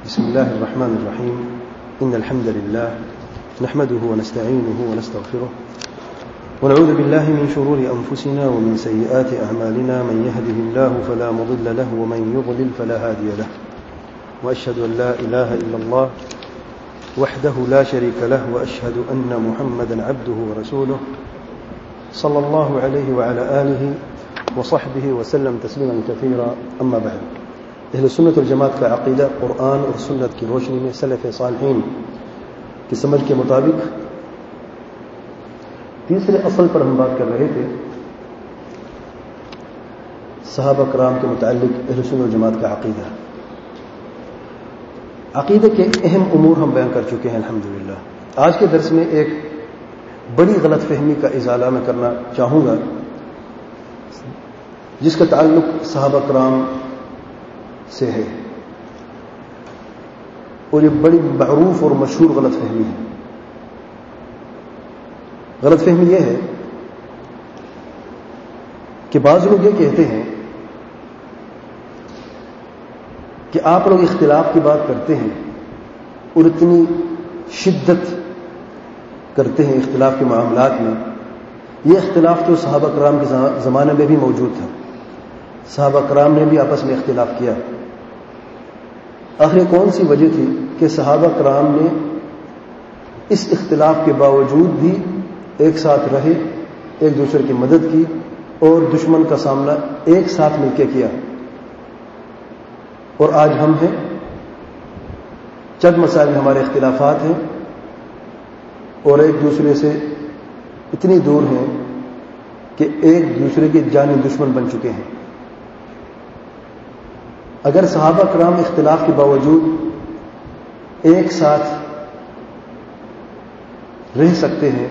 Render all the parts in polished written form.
بسم الله الرحمن الرحيم. إن الحمد لله نحمده ونستعينه ونستغفره ونعوذ بالله من شرور أنفسنا ومن سيئات أعمالنا. من يهده الله فلا مضل له ومن يضلل فلا هادي له. وأشهد أن لا إله إلا الله وحده لا شريك له وأشهد أن محمدا عبده ورسوله صلى الله عليه وعلى آله وصحبه وسلم تسليما كثيرا. أما بعد، اہل سنت والجماعت کا عقیدہ قرآن اور سنت کی روشنی میں سلف صالحین کی سمجھ کے مطابق تیسرے اصل پر ہم بات کر رہے تھے، صحابہ کرام کے متعلق اہل سنت والجماعت کا عقیدہ. عقیدے کے اہم امور ہم بیان کر چکے ہیں الحمدللہ. آج کے درس میں ایک بڑی غلط فہمی کا ازالہ میں کرنا چاہوں گا جس کا تعلق صحابہ کرام سے ہے، اور یہ بڑی معروف اور مشہور غلط فہمی ہے. غلط فہمی یہ ہے کہ بعض لوگ یہ کہتے ہیں کہ آپ لوگ اختلاف کی بات کرتے ہیں اور اتنی شدت کرتے ہیں اختلاف کے معاملات میں. یہ اختلاف تو صحابہ کرام کے زمانے میں بھی موجود تھا، صحابہ کرام نے بھی آپس میں اختلاف کیا. آخر کون سی وجہ تھی کہ صحابہ کرام نے اس اختلاف کے باوجود بھی ایک ساتھ رہے، ایک دوسرے کی مدد کی اور دشمن کا سامنا ایک ساتھ مل کے کیا. اور آج ہم ہیں، چند مسائل میں ہمارے اختلافات ہیں اور ایک دوسرے سے اتنی دور ہیں کہ ایک دوسرے کے جانی دشمن بن چکے ہیں. اگر صحابہ کرام اختلاف کے باوجود ایک ساتھ رہ سکتے ہیں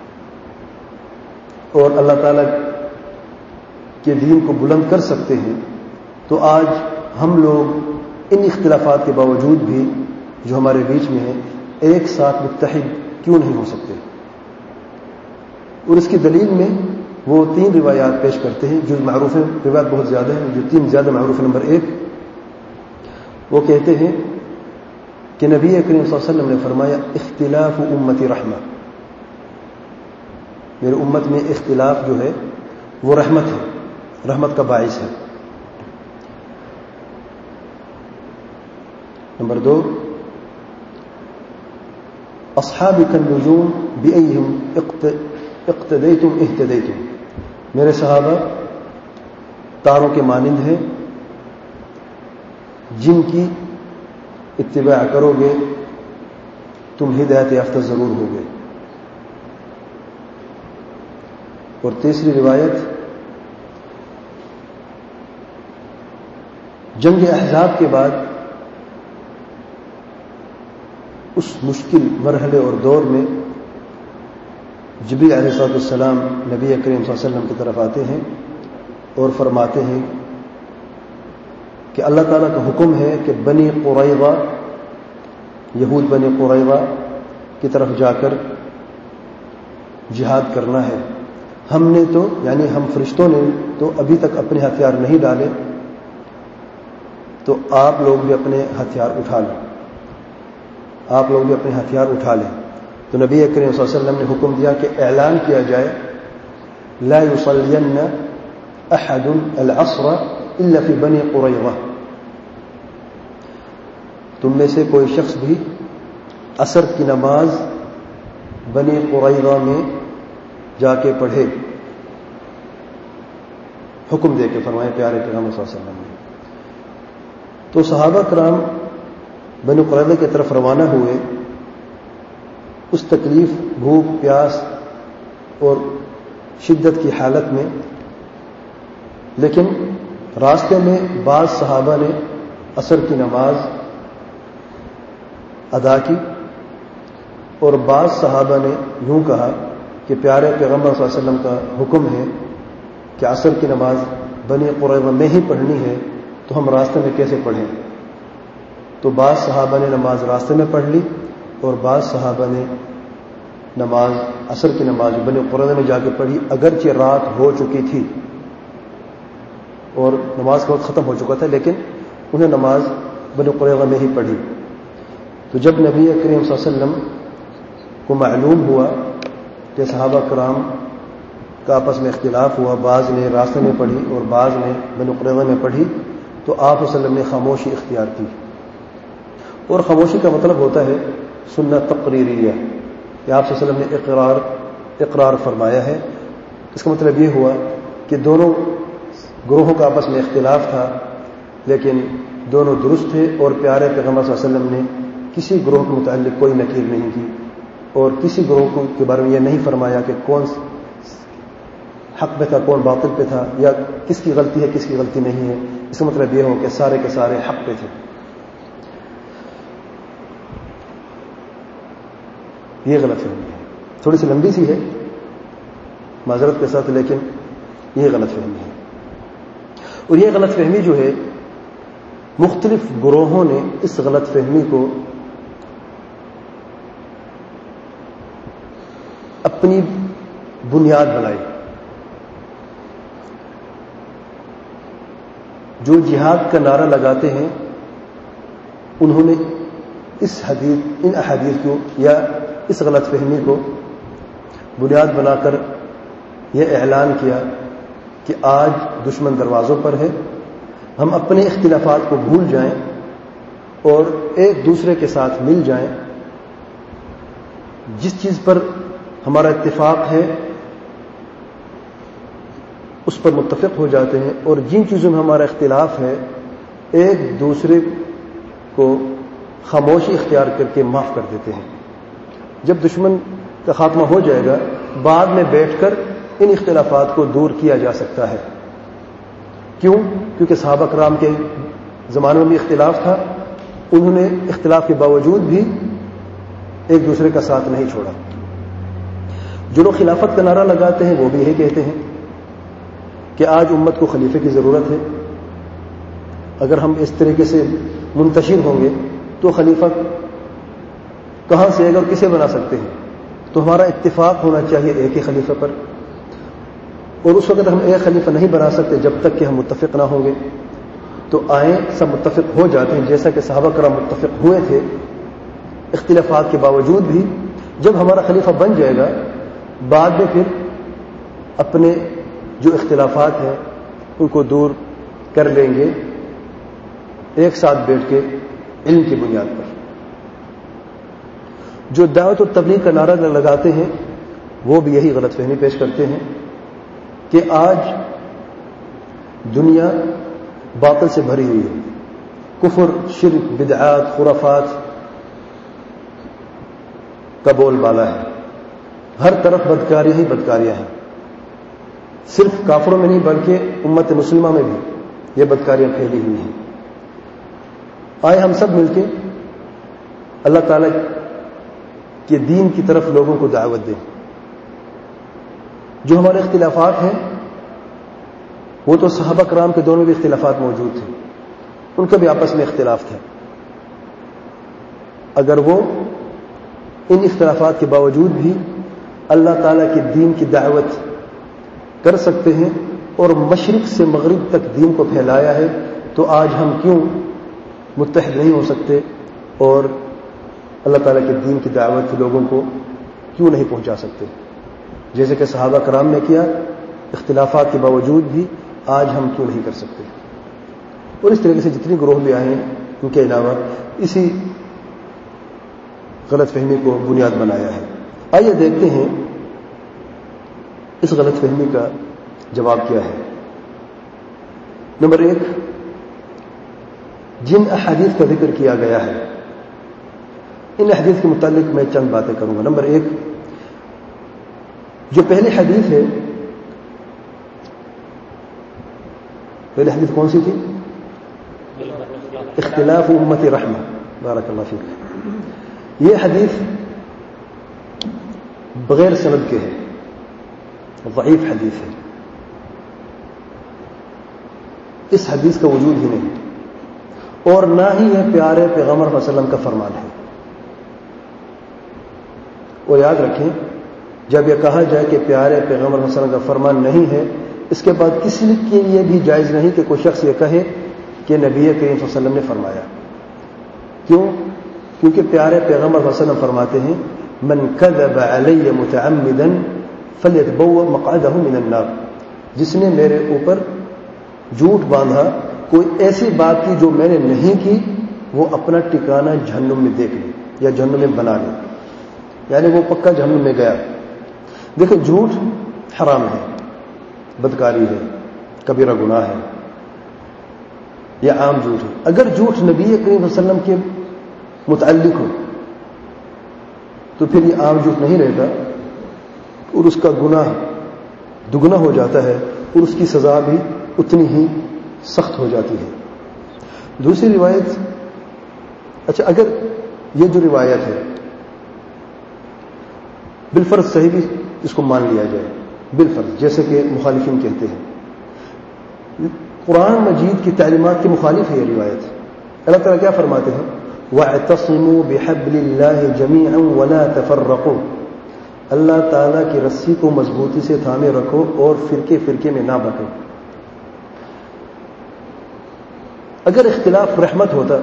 اور اللہ تعالی کے دین کو بلند کر سکتے ہیں، تو آج ہم لوگ ان اختلافات کے باوجود بھی جو ہمارے بیچ میں ہیں ایک ساتھ متحد کیوں نہیں ہو سکتے؟ اور اس کی دلیل میں وہ 3 روایات پیش کرتے ہیں جو معروف ہیں. روایات بہت زیادہ ہیں، جو 3 زیادہ معروف ہیں. نمبر 1، وہ کہتے ہیں کہ نبی کریم صلی اللہ علیہ وسلم نے فرمایا اختلاف امتی رحمہ، میرے امت میں اختلاف جو ہے وہ رحمت ہے، رحمت کا باعث ہے. نمبر 2، اصحابی النجوم بأیہم اقتدیتم اہتدیتم، میرے صحابہ تاروں کے مانند ہیں، جن کی اتباع کرو گے تم ہدایت یافتہ ضرور ہوگے. اور تیسری روایت، جنگ احزاب کے بعد اس مشکل مرحلے اور دور میں جبریل علیہ السلام نبی کریم صلی اللہ علیہ وسلم کی طرف آتے ہیں اور فرماتے ہیں کہ اللہ تعالیٰ کا حکم ہے کہ بنی قریظہ، یہود بنی قریظہ کی طرف جا کر جہاد کرنا ہے. ہم نے تو یعنی ہم فرشتوں نے تو ابھی تک اپنے ہتھیار نہیں ڈالے، تو آپ لوگ بھی اپنے ہتھیار اٹھا لیں، آپ لوگ بھی اپنے ہتھیار اٹھا لیں. تو نبی کریم صلی اللہ علیہ وسلم نے حکم دیا کہ اعلان کیا جائے لا یصلین احد العصر الا فی بنی قریظہ، تم میں سے کوئی شخص بھی عصر کی نماز بنی قریظہ میں جا کے پڑھے. حکم دے کے فرمایا پیارے پیغمبر صلی اللہ علیہ وسلم نے. تو صحابہ کرام بنی قریظہ کی طرف روانہ ہوئے اس تکلیف، بھوک، پیاس اور شدت کی حالت میں، لیکن راستے میں بعض صحابہ نے عصر کی نماز ادا کی اور بعض صحابہ نے یوں کہا کہ پیارے پیغمبر صلی اللہ علیہ وسلم کا حکم ہے کہ عصر کی نماز بنی قریظہ میں ہی پڑھنی ہے، تو ہم راستے میں کیسے پڑھیں؟ تو بعض صحابہ نے نماز راستے میں پڑھ لی اور بعض صحابہ نے نماز عصر کی نماز بنی قریظہ میں جا کے پڑھی، اگرچہ رات ہو چکی تھی اور نماز کا وقت ختم ہو چکا تھا، لیکن انہیں نماز بنی قریظہ میں ہی پڑھی. تو جب نبی کریم صلی اللہ علیہ وسلم کو معلوم ہوا کہ صحابہ کرام کا آپس میں اختلاف ہوا، بعض نے راستے میں پڑھی اور بعض نے بنو قریظہ میں پڑھی، تو آپ صلی اللہ علیہ وسلم نے خاموشی اختیار کی. اور خاموشی کا مطلب ہوتا ہے سنت تقریریہ، کہ آپ صلی اللہ علیہ وسلم نے اقرار فرمایا ہے. اس کا مطلب یہ ہوا کہ دونوں گروہوں کا آپس میں اختلاف تھا، لیکن دونوں درست تھے، اور پیارے پیغمبر صلی اللہ علیہ وسلم نے کسی گروہ کے متعلق کوئی نکیر نہیں کی، اور کسی گروہ کے بارے میں یہ نہیں فرمایا کہ کون حق پہ تھا، کون باطل پہ تھا، یا کس کی غلطی ہے کس کی غلطی نہیں ہے. اس کا مطلب یہ ہو کہ سارے کے سارے حق پہ تھے. یہ غلط فہمی ہے، تھوڑی سی لمبی سی ہے معذرت کے ساتھ، لیکن یہ غلط فہمی ہے. اور یہ غلط فہمی جو ہے، مختلف گروہوں نے اس غلط فہمی کو اپنی بنیاد بنائی. جو جہاد کا نعرہ لگاتے ہیں انہوں نے ان احادیث کو یا اس غلط فہمی کو بنیاد بنا کر یہ اعلان کیا کہ آج دشمن دروازوں پر ہے، ہم اپنے اختلافات کو بھول جائیں اور ایک دوسرے کے ساتھ مل جائیں. جس چیز پر ہمارا اتفاق ہے اس پر متفق ہو جاتے ہیں، اور جن چیزوں میں ہمارا اختلاف ہے ایک دوسرے کو خاموشی اختیار کر کے معاف کر دیتے ہیں. جب دشمن کا خاتمہ ہو جائے گا، بعد میں بیٹھ کر ان اختلافات کو دور کیا جا سکتا ہے. کیوں؟ کیونکہ صحابہ کرام کے زمانے میں بھی اختلاف تھا، انہوں نے اختلاف کے باوجود بھی ایک دوسرے کا ساتھ نہیں چھوڑا. جو لوگ خلافت کا نعرہ لگاتے ہیں وہ بھی یہی کہتے ہیں کہ آج امت کو خلیفے کی ضرورت ہے. اگر ہم اس طریقے سے منتشر ہوں گے تو خلیفہ کہاں سے آئے گا اور کسے بنا سکتے ہیں؟ تو ہمارا اتفاق ہونا چاہیے ایک ہی خلیفہ پر، اور اس وقت ہم ایک خلیفہ نہیں بنا سکتے جب تک کہ ہم متفق نہ ہوں گے. تو آئیں سب متفق ہو جاتے ہیں، جیسا کہ صحابہ کرام متفق ہوئے تھے اختلافات کے باوجود بھی. جب ہمارا خلیفہ بن جائے گا، بعد میں پھر اپنے جو اختلافات ہیں ان کو دور کر لیں گے ایک ساتھ بیٹھ کے علم کی بنیاد پر. جو دعوت اور تبلیغ کا نعرہ لگاتے ہیں وہ بھی یہی غلط فہمی پیش کرتے ہیں کہ آج دنیا باطل سے بھری ہوئی ہے، کفر، شرک، بدعات، خرافات کا بول بالا ہے. ہر طرف بدکاریاں ہی بدکاریاں ہیں. صرف کافروں میں نہیں بلکہ امت مسلمہ میں بھی یہ بدکاریاں پھیلی ہوئی ہیں. آئے ہم سب مل کے اللہ تعالی کے دین کی طرف لوگوں کو دعوت دیں. جو ہمارے اختلافات ہیں وہ تو صحابہ کرام کے دونوں بھی اختلافات موجود تھے، ان کا بھی آپس میں اختلاف تھا. اگر وہ ان اختلافات کے باوجود بھی اللہ تعالیٰ کے دین کی دعوت کر سکتے ہیں اور مشرق سے مغرب تک دین کو پھیلایا ہے، تو آج ہم کیوں متحد نہیں ہو سکتے اور اللہ تعالیٰ کے دین کی دعوت لوگوں کو کیوں نہیں پہنچا سکتے؟ جیسے کہ صحابہ کرام نے کیا، اختلافات کے باوجود بھی آج ہم کیوں نہیں کر سکتے؟ اور اس طریقے سے جتنی گروہ بھی آئے ہیں ان کے علاوہ اسی غلط فہمی کو بنیاد بنایا ہے. آئیے دیکھتے ہیں اس غلط فہمی کا جواب کیا ہے. نمبر 1، جن احادیث کا ذکر کیا گیا ہے ان احادیث کے متعلق میں چند باتیں کروں گا. نمبر 1، جو پہلی حدیث ہے، پہلی حدیث کون سی تھی؟ اختلاف امت رحمہ. بارک اللہ فیک. یہ حدیث بغیر سند کے ہے، ضعیف حدیث ہے. اس حدیث کا وجود ہی نہیں، اور نہ ہی یہ پیارے پیغمبر صلی اللہ علیہ وسلم کا فرمان ہے. اور یاد رکھیں، جب یہ کہا جائے کہ پیارے پیغمبر صلی اللہ علیہ وسلم کا فرمان نہیں ہے، اس کے بعد کسی کے لیے بھی جائز نہیں کہ کوئی شخص یہ کہے کہ نبی کریم صلی اللہ علیہ وسلم نے فرمایا. کیوں؟ کیونکہ پیارے پیغمبر صلی اللہ علیہ وسلم فرماتے ہیں من کذب علی متعمدا فلیتبوأ مقعدہ من النار، جس نے میرے اوپر جھوٹ باندھا کوئی ایسی بات کی جو میں نے نہیں کی، وہ اپنا ٹھکانہ جہنم میں دیکھ لے یا جہنم میں بنا لے، یعنی وہ پکا جہنم میں گیا۔ دیکھو جھوٹ حرام ہے، بدکاری ہے، کبیرہ گناہ ہے، یا عام جھوٹ ہے۔ اگر جھوٹ نبی کریم صلی اللہ علیہ وسلم کے متعلق ہو تو پھر یہ عام جھوٹ نہیں رہتا اور اس کا گناہ دگنا ہو جاتا ہے اور اس کی سزا بھی اتنی ہی سخت ہو جاتی ہے۔ دوسری روایت، اچھا اگر یہ جو روایت ہے بالفرض صحیح بھی اس کو مان لیا جائے، بالفرض جیسے کہ مخالفین کہتے ہیں، قرآن مجید کی تعلیمات کے مخالف ہے یہ روایت۔ اللہ تعالیٰ کیا فرماتے ہیں؟ وَاعْتَصِمُوا بِحَبْلِ اللَّهِ جَمِيعًا وَلَا تَفَرَّقُوا، اللہ تعالیٰ کی رسی کو مضبوطی سے تھامے رکھو اور فرقے فرقے میں نہ بٹو۔ اگر اختلاف رحمت ہوتا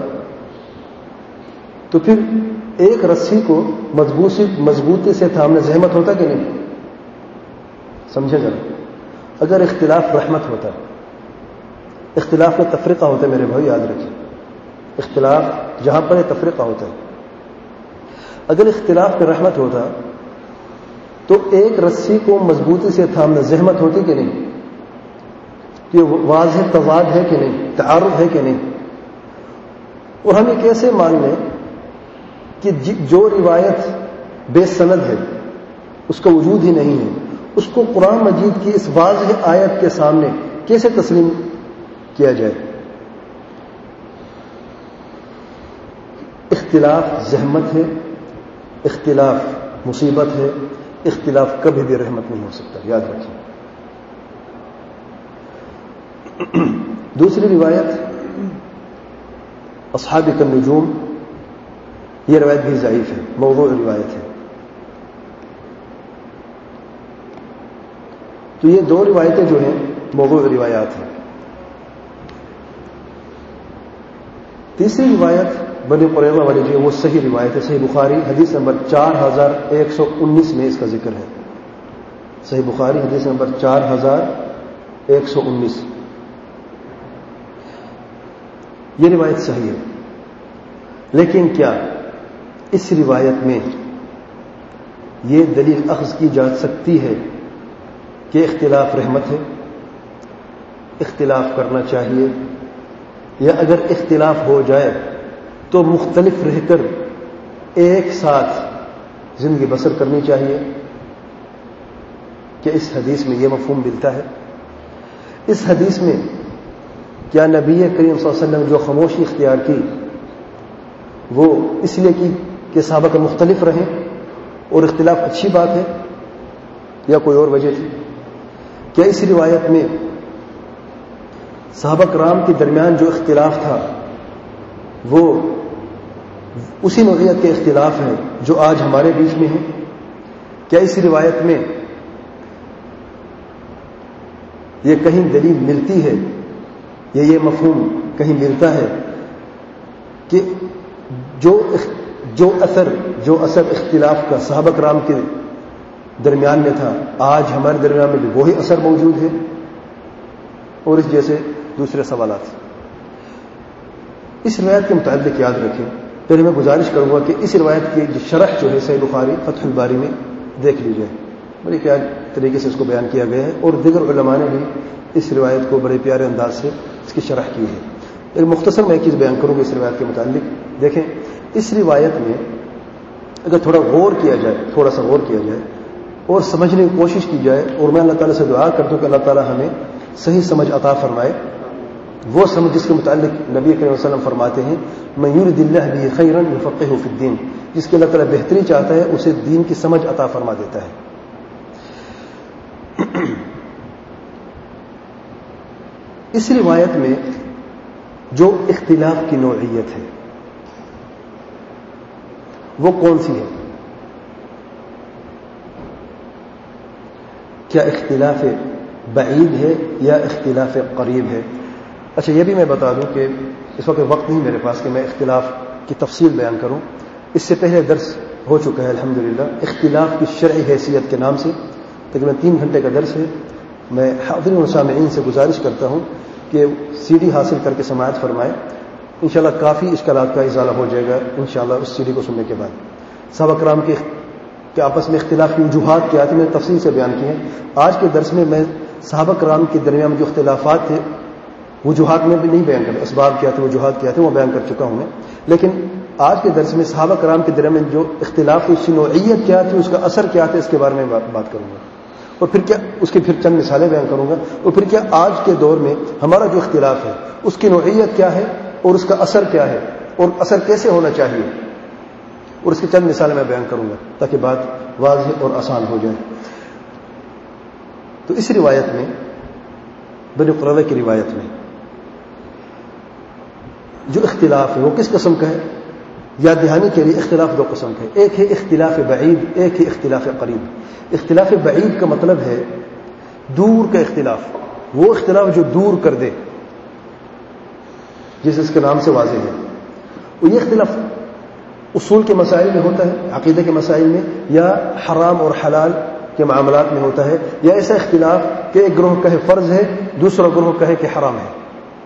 تو پھر ایک رسی کو مضبوطی سے تھامنے زحمت ہوتا کہ نہیں؟ سمجھے ذرا، اگر اختلاف رحمت ہوتا، اختلاف میں تفریقہ ہوتا ہے میرے بھائی، یاد رکھیں، اختلاف جہاں پر تفریقہ ہوتا ہے، اگر اختلاف میں رحمت ہوتا تو ایک رسی کو مضبوطی سے تھامنا زحمت ہوتی کہ نہیں؟ یہ واضح تضاد ہے کہ نہیں، تعارض ہے کہ نہیں؟ اور ہم یہ کیسے مان لیں کہ جو روایت بے سند ہے، اس کا وجود ہی نہیں ہے، اس کو قرآن مجید کی اس واضح آیت کے سامنے کیسے تسلیم کیا جائے؟ اختلاف زحمت ہے، اختلاف مصیبت ہے، اختلاف کبھی بھی رحمت نہیں ہو سکتا، یاد رکھیں۔ دوسری روایت اصحاب النجوم، یہ روایت بھی ضعیف ہے، موضوع روایت ہے۔ تو یہ دو روایتیں جو ہیں موضوع روایات ہیں۔ تیسری روایت بنی قریظہ والی جو ہے وہ صحیح روایت ہے، صحیح بخاری حدیث نمبر 4119 میں اس کا ذکر ہے۔ صحیح بخاری حدیث نمبر 4119، یہ روایت صحیح ہے، لیکن کیا اس روایت میں یہ دلیل اخذ کی جا سکتی ہے کہ اختلاف رحمت ہے، اختلاف کرنا چاہیے، یا اگر اختلاف ہو جائے تو مختلف رہ کر ایک ساتھ زندگی بسر کرنی چاہیے؟ کہ اس حدیث میں یہ مفہوم ملتا ہے؟ اس حدیث میں کیا نبی کریم صلی اللہ علیہ وسلم جو خاموشی اختیار کی وہ اس لیے کی کہ صحابہ کا مختلف رہیں اور اختلاف اچھی بات ہے، یا کوئی اور وجہ تھی؟ کیا اس روایت میں صحابہ کرام کے درمیان جو اختلاف تھا وہ اسی نوعیت کے اختلاف ہیں جو آج ہمارے بیچ میں ہیں؟ کیا اس روایت میں یہ کہیں دلیل ملتی ہے یا یہ مفہوم کہیں ملتا ہے کہ جو اثر اختلاف کا صحابہ کرام کے درمیان میں تھا آج ہمارے درمیان میں بھی وہی اثر موجود ہے؟ اور اس جیسے دوسرے سوالات۔ اس روایت کے متعلق یاد رکھیں، پہلے میں گزارش کروں گا کہ اس روایت کی شرح جو ہے صحیح بخاری فتح الباری میں دیکھ لیجیے، بڑے کیا طریقے سے اس کو بیان کیا گیا ہے، اور دیگر علماء نے بھی اس روایت کو بڑے پیارے انداز سے اس کی شرح کی ہے۔ ایک مختصر میں ایک چیز بیان کروں گا اس روایت کے متعلق۔ دیکھیں، اس روایت میں اگر تھوڑا سا غور کیا جائے اور سمجھنے کی کوشش کی جائے، اور میں اللہ تعالیٰ سے دعا کرتا ہوں کہ اللہ تعالیٰ ہمیں صحیح سمجھ عطا فرمائے، وہ سمجھ جس کے متعلق نبی کریم صلی اللہ علیہ وسلم فرماتے ہیں من یرد اللہ بہ خیرا یفقہہ فی الدین، جس کے اللہ تعالیٰ بہتری چاہتا ہے اسے دین کی سمجھ عطا فرما دیتا ہے۔ اس روایت میں جو اختلاف کی نوعیت ہے وہ کون سی ہے؟ کیا اختلاف بعید ہے یا اختلاف قریب ہے؟ اچھا، یہ بھی میں بتا دوں کہ اس وقت نہیں میرے پاس کہ میں اختلاف کی تفصیل بیان کروں، اس سے پہلے درس ہو چکا ہے الحمدللہ اختلاف کی شرعی حیثیت کے نام سے، تقریباً 3 گھنٹے کا درس ہے۔ میں حاضرین و سامعین سے گزارش کرتا ہوں کہ CD حاصل کر کے سماعت فرمائیں، انشاءاللہ کافی اشکالات کا ازالہ ہو جائے گا انشاءاللہ اس CD کو سننے کے بعد۔ صحابہ کرام کے آپس میں اختلاف کی وجوہات کیا تھی میں نے تفصیل سے بیان کی ہیں۔ آج کے درس میں میں صحابہ کرام کے درمیان میں جو اختلافات تھے وجوہات میں بھی نہیں بیان کرتا، اسباب کیا تھے وجوہات کیا تھے وہ بیان کر چکا ہوں میں، لیکن آج کے درس میں صحابہ کرام کے درمیان جو اختلاف تھی اس کی نوعیت کیا تھی، اس کا اثر کیا تھا، اس کے بارے میں بات کروں گا، اور پھر کیا اس کی پھر چند مثالیں بیان کروں گا، اور پھر کیا آج کے دور میں ہمارا جو اختلاف ہے اس کی نوعیت کیا ہے اور اس کا اثر کیا ہے اور اثر کیسے ہونا چاہیے، اور اس کی چند مثالیں میں بیان کروں گا تاکہ بات واضح اور آسان ہو جائے۔ تو اس روایت میں بنی قریظہ کی روایت میں جو اختلاف ہے وہ کس قسم کا ہے؟ یاد دہانی کے لیے اختلاف 2 قسم کا ہے، ایک ہے اختلاف بعید، ایک ہے اختلاف قریب۔ اختلاف بعید کا مطلب ہے دور کا اختلاف، وہ اختلاف جو دور کر دے، جس اس کے نام سے واضح ہے۔ اور یہ اختلاف اصول کے مسائل میں ہوتا ہے، عقیدے کے مسائل میں، یا حرام اور حلال کے معاملات میں ہوتا ہے، یا ایسا اختلاف کہ ایک گروہ کہے فرض ہے دوسرا گروہ کہے کہ حرام ہے۔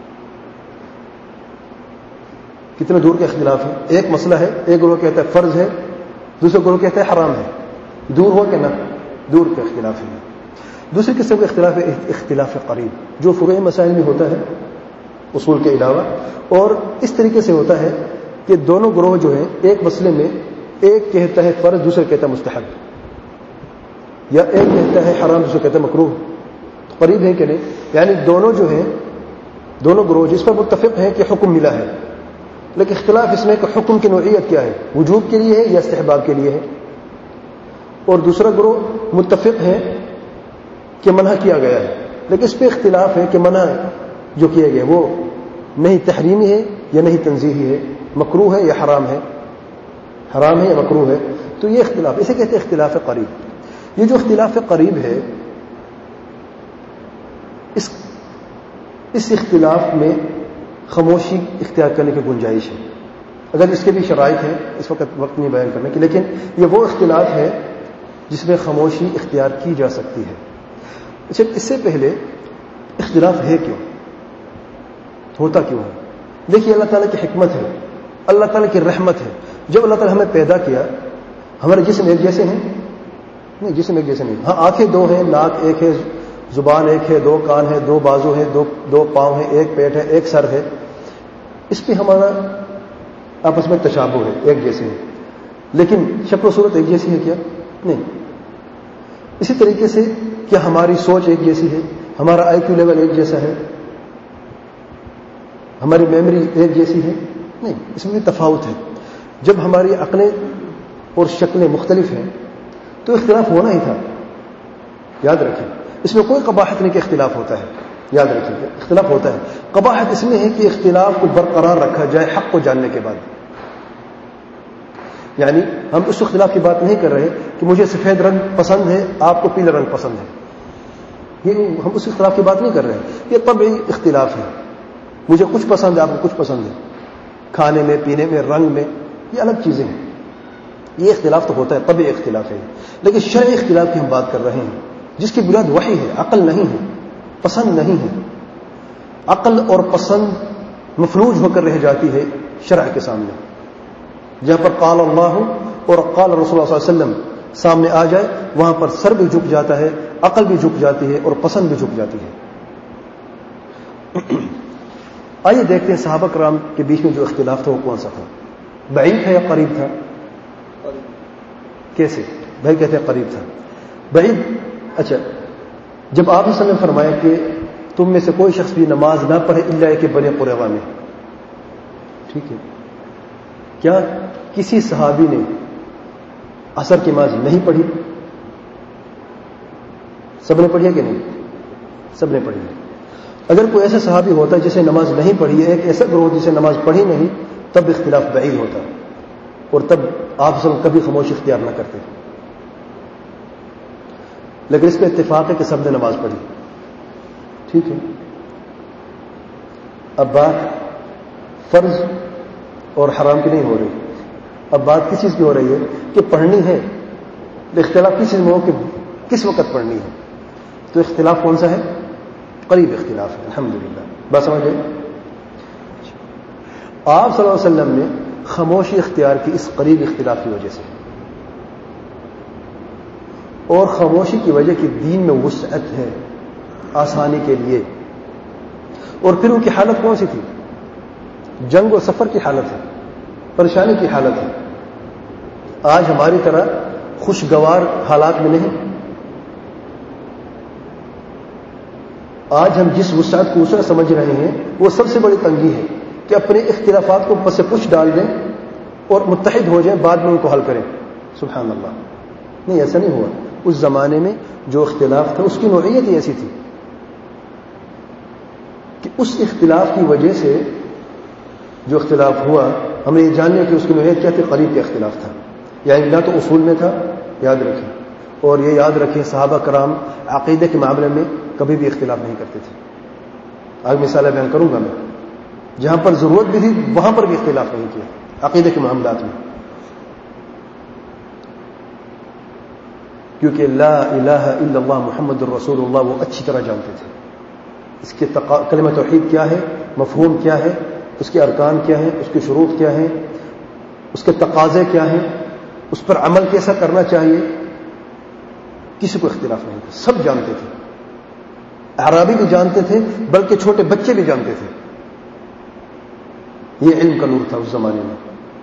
کتنے دور کا اختلاف ہے؟ ایک مسئلہ ہے، ایک گروہ کہتا ہے فرض ہے دوسرا گروہ کہتا ہے حرام ہے، دور ہو کہ نہ دور کا اختلاف ہے۔ دوسری قسم کا اختلاف ہے اختلاف قریب، جو فروعی مسائل میں ہوتا ہے اصول کے علاوہ، اور اس طریقے سے ہوتا ہے کہ دونوں گروہ جو ہیں ایک مسئلے میں ایک کہتا ہے فرض دوسرا کہتا ہے مستحب، یا ایک کہتا ہے حرام دوسرا کہتا ہے مکروہ، قریب ہے کہ نہیں؟ یعنی دونوں جو ہیں دونوں گروہ جس پر متفق ہیں کہ حکم ملا ہے، لیکن اختلاف اس میں کہ حکم کی نوعیت کیا ہے، وجوب کے لیے ہے یا استحباب کے لیے ہے، اور دوسرا گروہ متفق ہے کہ منع کیا گیا ہے، لیکن اس پہ اختلاف ہے کہ منع جو کیا گیا وہ نہیں تحریمی ہے یا نہیں تنزیہی ہے، مکروہ ہے یا حرام ہے، حرام ہے یا مکروہ ہے۔ تو یہ اختلاف اسے کہتے ہیں اختلاف قریب۔ یہ جو اختلاف قریب ہے اس اختلاف میں خاموشی اختیار کرنے کی گنجائش ہے، اگر اس کے بھی شرائط ہیں، اس وقت نہیں بیان کرنے کی، لیکن یہ وہ اختلاف ہے جس میں خاموشی اختیار کی جا سکتی ہے۔ اچھا، اس سے پہلے اختلاف ہے کیوں، ہوتا کیوں ہے؟ دیکھیے اللہ تعالیٰ کی حکمت ہے، اللہ تعالیٰ کی رحمت ہے۔ جب اللہ تعالیٰ ہمیں پیدا کیا ہمارے جسم ایک جیسے ہیں؟ نہیں، جسم ایک جیسے نہیں۔ ہاں، آنکھیں 2 ہیں، ناک ایک ہے، زبان ایک ہے، 2 کان ہے، 2 بازو ہیں، 2 پاؤں ہیں، 1 پیٹ ہے، 1 سر ہے، اس پہ ہمارا آپس میں تشابہ ہے، ایک جیسے ہیں، لیکن شکل و صورت ایک جیسی ہے کیا؟ نہیں۔ اسی طریقے سے کیا ہماری سوچ ایک جیسی ہے؟ ہمارا IQ لیول ایک جیسا ہے؟ ہماری میموری ایک جیسی ہے؟ نہیں، اس میں بھی تفاوت ہے۔ جب ہماری عقلیں اور شکلیں مختلف ہیں تو اختلاف ہونا ہی تھا، یاد رکھیں۔ اس میں کوئی قباحت نہیں کہ اختلاف ہوتا ہے، یاد رکھیں اختلاف ہوتا ہے۔ قباحت اس میں ہے کہ اختلاف کو برقرار رکھا جائے حق کو جاننے کے بعد۔ یعنی ہم اس اختلاف کی بات نہیں کر رہے کہ مجھے سفید رنگ پسند ہے آپ کو پیلا رنگ پسند ہے، یہ ہم اس اختلاف کی بات نہیں کر رہے ہیں، یہ طبعی اختلاف ہے، مجھے کچھ پسند ہے آپ کو کچھ پسند ہے، کھانے میں پینے میں رنگ میں، یہ الگ چیزیں ہیں، یہ اختلاف تو ہوتا ہے، طبعی اختلاف ہے۔ لیکن شرعی اختلاف کی ہم بات کر رہے ہیں جس کی بنیاد وحی ہے، عقل نہیں ہے، پسند نہیں ہے۔ عقل اور پسند مفلوج ہو کر رہ جاتی ہے شرع کے سامنے، جہاں پر قال اللہ اور قال رسول اللہ صلی اللہ علیہ وسلم سامنے آ جائے وہاں پر سر بھی جھک جاتا ہے، عقل بھی جھک جاتی ہے اور پسند بھی جھک جاتی ہے۔ آئیے دیکھتے ہیں صحابہ کرام کے بیچ میں جو اختلاف تھا وہ کون سا تھا، بعید تھا یا قریب تھا؟ کیسے؟ بھائی کہتے ہیں قریب تھا، بعید۔ اچھا، جب آپ صلی اللہ علیہ وسلم نے فرمایا کہ تم میں سے کوئی شخص بھی نماز نہ پڑھے الا کہ بنی قریظہ میں، ٹھیک ہے، کیا کسی صحابی نے عصر کی نماز نہیں پڑھی؟ سب نے پڑھی ہے کہ نہیں؟ سب نے پڑھی ہے۔ اگر کوئی ایسا صحابی ہوتا ہے جسے نماز نہیں پڑھی ہے، ایک ایسا گروہ جسے نماز پڑھی نہیں، تب اختلاف بعید ہوتا، اور تب آپ صلی کبھی خاموشی اختیار نہ کرتے۔ لیکن اس پہ اتفاق ہے کہ سب نے نماز پڑھی، ٹھیک ہے۔ اب بات فرض اور حرام کی نہیں ہو رہی، اب بات کس چیز کی ہو رہی ہے کہ پڑھنی ہے، اختلاف کس چیز میں ہو کہ کس وقت پڑھنی ہے. تو اختلاف کون سا ہے؟ قریب اختلاف ہے. الحمدللہ بات سمجھ گئے. آپ صلی اللہ علیہ وسلم نے خاموشی اختیار کی اس قریب اختلاف کی وجہ سے، اور خاموشی کی وجہ کہ دین میں وسعت ہے آسانی کے لیے. اور پھر ان کی حالت کون سی تھی؟ جنگ و سفر کی حالت ہے، پریشانی کی حالت ہے. آج ہماری طرح خوشگوار حالات میں نہیں. آج ہم جس وسعت کو وسعت سمجھ رہے ہیں وہ سب سے بڑی تنگی ہے کہ اپنے اختلافات کو پس پش ڈال دیں اور متحد ہو جائیں، بعد میں ان کو حل کریں. سبحان اللہ. نہیں، ایسا نہیں ہوا. اس زمانے میں جو اختلاف تھا اس کی نوعیت ہی ایسی تھی کہ اس اختلاف کی وجہ سے جو اختلاف ہوا ہمیں یہ جاننے کہ اس کی نوعیت کیا تھی. قریب کا اختلاف تھا، یعنی نہ تو اصول میں تھا، یاد رکھیں. اور یہ یاد رکھیں صحابہ کرام عقیدے کے معاملے میں کبھی بھی اختلاف نہیں کرتے تھے. آج مثالیں بیان کروں گا میں. جہاں پر ضرورت بھی تھی وہاں پر بھی اختلاف نہیں کیا عقیدے کے معاملات میں، کیونکہ لا الہ الا اللہ محمد الرسول اللہ وہ اچھی طرح جانتے تھے. اس کے کلمہ توحید کیا ہے، مفہوم کیا ہے، اس کے ارکان کیا ہیں، اس کے شروط کیا ہیں، اس کے تقاضے کیا ہیں، اس پر عمل کیسا کرنا چاہیے. کسی کو اختلاف نہیں تھا، سب جانتے تھے. اعرابی بھی جانتے تھے، بلکہ چھوٹے بچے بھی جانتے تھے. یہ علم کا نور تھا اس زمانے میں.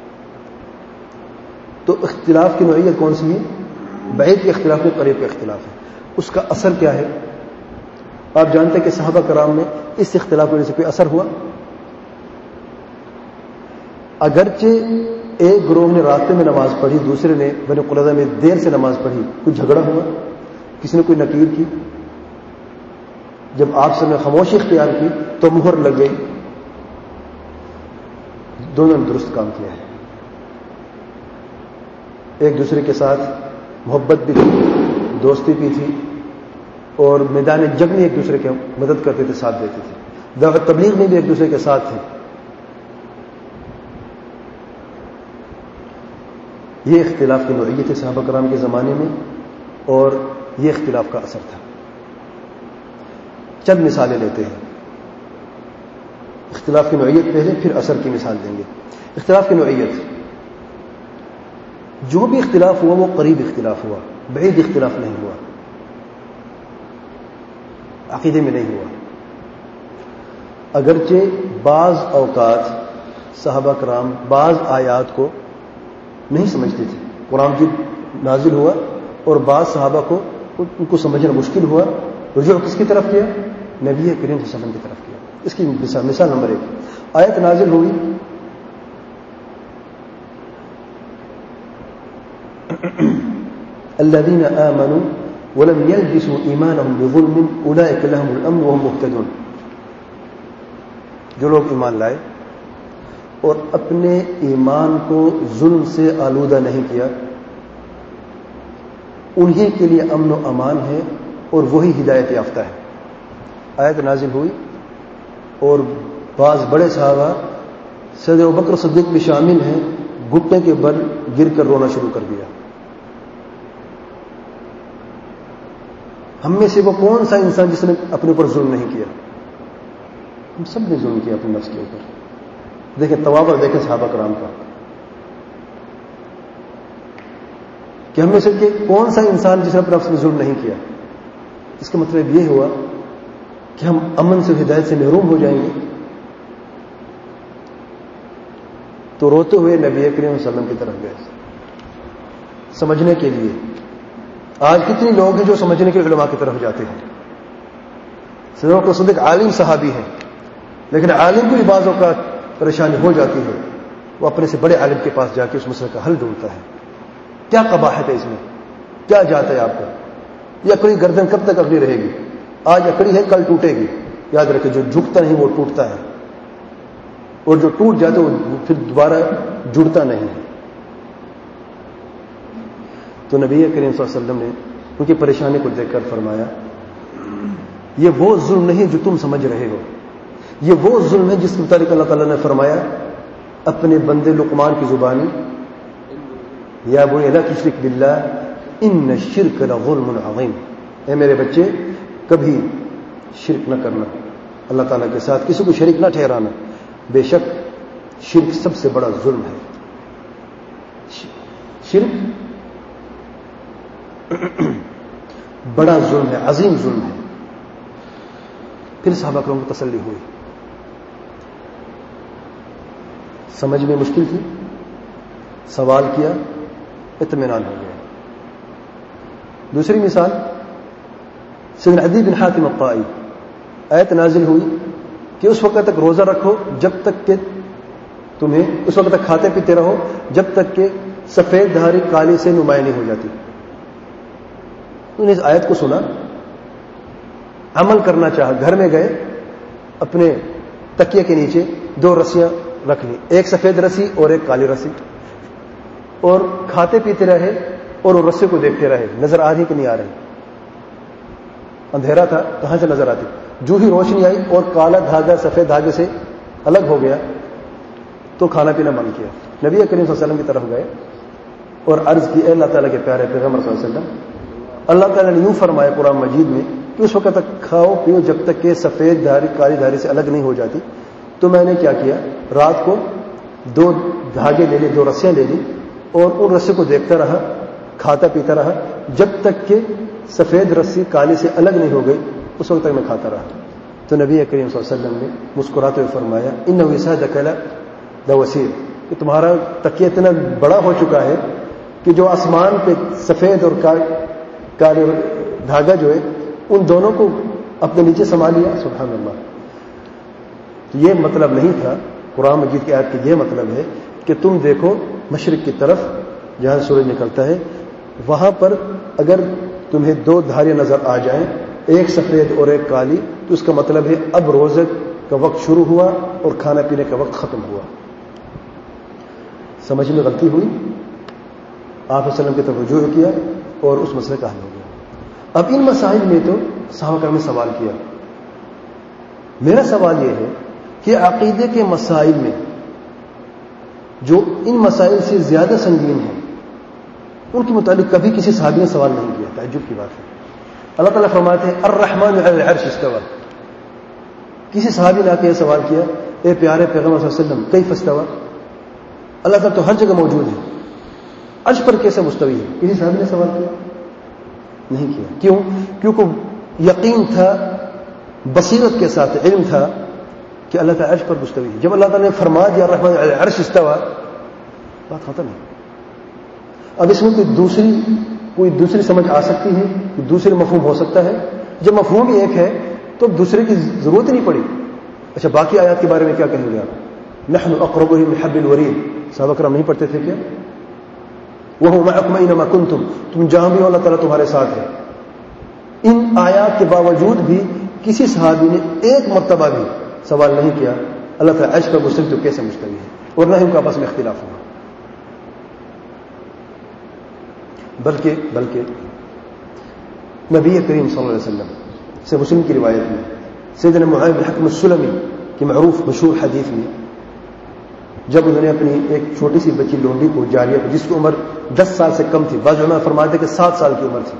تو اختلاف کی نوعیت کون سی ہے؟ بعید کے اختلاف میں قریب کا اختلاف ہے. اس کا اثر کیا ہے؟ آپ جانتے ہیں کہ صحابہ کرام میں اس اختلاف کی وجہ سے کوئی اثر ہوا؟ اگرچہ ایک گروہ نے راستے میں نماز پڑھی، دوسرے نے بنی قریظہ میں دیر سے نماز پڑھی، کوئی جھگڑا ہوا؟ کسی نے کوئی نکیر کی؟ جب آپ سے نے خاموشی اختیار کی تو مہر لگ گئی. دونوں نے درست کام کیا ہے. ایک دوسرے کے ساتھ محبت بھی تھی، دوستی بھی تھی، اور میدان جنگ میں ایک دوسرے کی مدد کرتے تھے، ساتھ دیتے تھے. دعوت تبلیغ میں بھی ایک دوسرے کے ساتھ تھے. یہ اختلاف کی نوعیت ہے صحابہ کرام کے زمانے میں، اور یہ اختلاف کا اثر تھا. چند مثالیں لیتے ہیں. اختلاف کی نوعیت پہلے، پھر اثر کی مثال دیں گے. اختلاف کی نوعیت، جو بھی اختلاف ہوا وہ قریب اختلاف ہوا، بعید اختلاف نہیں ہوا، عقیدے میں نہیں ہوا. اگرچہ بعض اوقات صحابہ کرام بعض آیات کو نہیں سمجھتے تھے، قرآن کی نازل ہوا اور بعض صحابہ کو ان کو سمجھنا مشکل ہوا. رجوع کس کی طرف کیا؟ نبی کریم صلی اللہ علیہ وسلم کی طرف کیا. اس کی مثال نمبر 1، آیت نازل ہوئی الذين آمنوا ولم يلبسوا ایمانهم بظلم اولئک لهم الامن وهم مهتدون. جو لوگ ایمان لائے اور اپنے ایمان کو ظلم سے آلودہ نہیں کیا، انہی کے لیے امن و امان ہے اور وہی ہدایت یافتہ ہے. آیت نازل ہوئی اور بعض بڑے صحابہ سیدنا ابوبکر صدیق بھی شامل ہیں، گھٹنے کے بل گر کر رونا شروع کر دیا. ہم میں سے وہ کون سا انسان جس نے اپنے اوپر ظلم نہیں کیا؟ ہم سب نے ظلم کیا اپنے نفس کے اوپر. دیکھیں تواضع، دیکھیں صحابہ کرام کا کہ ہم میں سے کون سا انسان جس نے اپنے نفس میں ظلم نہیں کیا. اس کا مطلب یہ ہوا کہ ہم امن سے، ہدایت سے محروم ہو جائیں گے. تو روتے ہوئے نبی کریم صلی اللہ علیہ وسلم کی طرف گئے سمجھنے کے لیے. آج کتنے لوگ ہیں جو سمجھنے کے علماء کی طرف جاتے ہیں. سیدنا ابو بکر صدیق عالم صحابی ہیں، لیکن عالم کو بھی بعض اوقات پریشانی ہو جاتی ہے، وہ اپنے سے بڑے عالم کے پاس جا کے اس مسئلے کا حل ڈھونڈتا ہے. کیا قباحت ہے اس میں؟ کیا جاتا ہے آپ کو؟ یہ اکڑی گردن کب تک اکڑی رہے گی؟ آج اکڑی ہے، کل ٹوٹے گی. یاد رکھیں، جو جھکتا نہیں وہ ٹوٹتا ہے، اور جو ٹوٹ جاتا ہے وہ پھر دوبارہ جڑتا نہیں ہے. تو نبی کریم صلی اللہ علیہ وسلم نے ان کی پریشانی کو دیکھ کر فرمایا، یہ وہ ظلم نہیں جو تم سمجھ رہے ہو. یہ وہ ظلم ہے جس کے متعلق اللہ تعالیٰ نے فرمایا اپنے بندے لقمان کی زبانی یا بنی لا تشرک باللہ ان الشرک لظلم عظیم، اے میرے بچے کبھی شرک نہ کرنا، اللہ تعالیٰ کے ساتھ کسی کو شریک نہ ٹھہرانا، بے شک شرک سب سے بڑا ظلم ہے۔ شرک بڑا ظلم ہے، عظیم ظلم ہے۔ پھر صحابہ کرام کو تسلی ہوئی، سمجھ میں مشکل تھی، سوال کیا، اطمینان ہو گیا۔ دوسری مثال سیدنا عدی بن حاتم الطائی، آیت نازل ہوئی کہ اس وقت تک روزہ رکھو جب تک کہ تمہیں، اس وقت تک کھاتے پیتے رہو جب تک کہ سفید دھاری کالی سے نمایاں نہیں ہو جاتی۔ انہوں نے اس آیت کو سنا، عمل کرنا چاہا، گھر میں گئے، اپنے تکیے کے نیچے 2 رسیاں رکھ لی، ایک سفید رسی اور ایک کالی رسی، اور کھاتے پیتے رہے اور وہ رسی کو دیکھتے رہے، نظر آ رہی کہ نہیں آ رہی؟ اندھیرا تھا، کہاں سے نظر آتی؟ جو ہی روشنی آئی اور کالا دھاگا سفید دھاگے سے الگ ہو گیا تو کھانا پینا بند کیا۔ نبی کریم صلی اللہ علیہ وسلم کی طرف گئے اور عرض کی، اے اللہ تعالیٰ کے پیارے پیغمبر صلی اللہ علیہ وسلم، اللہ تعالیٰ نے یوں فرمایا قرآن مجید میں کہ اس وقت تک کھاؤ پیو جب تک کہ سفید دھاری کالی دھاری سے الگ نہیں ہو جاتی۔ تو میں نے کیا کیا، رات کو 2 دھاگے لے لی، 2 رسیاں لے لی اور ان رسی کو دیکھتا رہا، کھاتا پیتا رہا جب تک کہ سفید رسی کالی سے الگ نہیں ہو گئی، اس وقت تک میں کھاتا رہا۔ تو نبی کریم صلی اللہ علیہ وسلم نے مسکراتے ہوئے فرمایا، انہ وسادک لوسیع، کہ تمہارا تکیہ اتنا بڑا ہو چکا ہے کہ جو آسمان پہ سفید اور کالے دھاگا جو ہے ان دونوں کو اپنے نیچے سما لیا۔ سبحان اللہ۔ تو یہ مطلب نہیں تھا قرآن مجید کی آیت کی، یہ مطلب ہے کہ تم دیکھو مشرق کی طرف جہاں سورج نکلتا ہے، وہاں پر اگر تمہیں 2 دھاریاں نظر آ جائیں، ایک سفید اور ایک کالی، تو اس کا مطلب ہے اب روزے کا وقت شروع ہوا اور کھانا پینے کا وقت ختم ہوا۔ سمجھ میں غلطی ہوئی، آپ صلی اللہ علیہ وسلم کی طرف رجوع کیا اور اس مسئلے کا حل ہو گیا۔ اب ان مسائل میں تو صحابہ کرام نے سوال کیا، میرا سوال یہ ہے کہ عقیدے کے مسائل میں جو ان مسائل سے زیادہ سنگین ہیں ان کے متعلق کبھی کسی صحابی نے سوال نہیں کیا۔ تعجب کی بات ہے، اللہ تعالیٰ فرماتے ہیں الرحمن علی العرش استوى، کسی صحابی نے آ کے یہ سوال کیا، اے پیارے پیغمبر صلی اللہ علیہ وسلم کیف استوى، اللہ تعالیٰ تو ہر جگہ موجود ہے، عرش پر کیسے مستوی ہے؟ کسی صحابی نے سوال کیا؟ نہیں کیا۔ کیوں؟ کیونکہ یقین تھا، بصیرت کے ساتھ علم تھا کہ اللہ تعالیٰ عرش پر مستوی ہے۔ جب اللہ تعالیٰ نے فرما دیا الرحمن علی العرش استوى، بات ختم ہے۔ اب اس میں کوئی دوسری سمجھ آ سکتی ہے، کوئی دوسرے مفہوم ہو سکتا ہے؟ جب مفہوم ہی ایک ہے تو دوسرے کی ضرورت ہی نہیں پڑی۔ اچھا باقی آیات کے بارے میں کیا کہیں گے آپ؟ نحن اقرب الیہ من حبل الورید، صحابہ کرام نہیں پڑھتے تھے کیا؟ وَهُوَ مَعَكُمْ أَيْنَمَا كُنْتُمْ، تم جہاں بھی ہو اللہ تعالیٰ تمہارے ساتھ ہے۔ ان آیات کے باوجود بھی کسی صحابی نے ایک مرتبہ بھی سوال نہیں کیا اللہ تعالیٰ عرش پر مستوی تو کیسے مستوی ہے، اور نہ ہی ان کا آپس میں اختلاف ہوا۔ بلکہ نبی کریم صلی اللہ علیہ وسلم سے مسلم کی روایت میں سیدنا معاذ بن حکم السلمی کی معروف مشہور حدیث میں، جب انہوں نے اپنی ایک چھوٹی سی بچی لونڈی کو، جاریہ کو، جس کی عمر 10 سال سے کم تھی، بعض علماء فرماتے ہیں کہ 7 سال کی عمر تھی،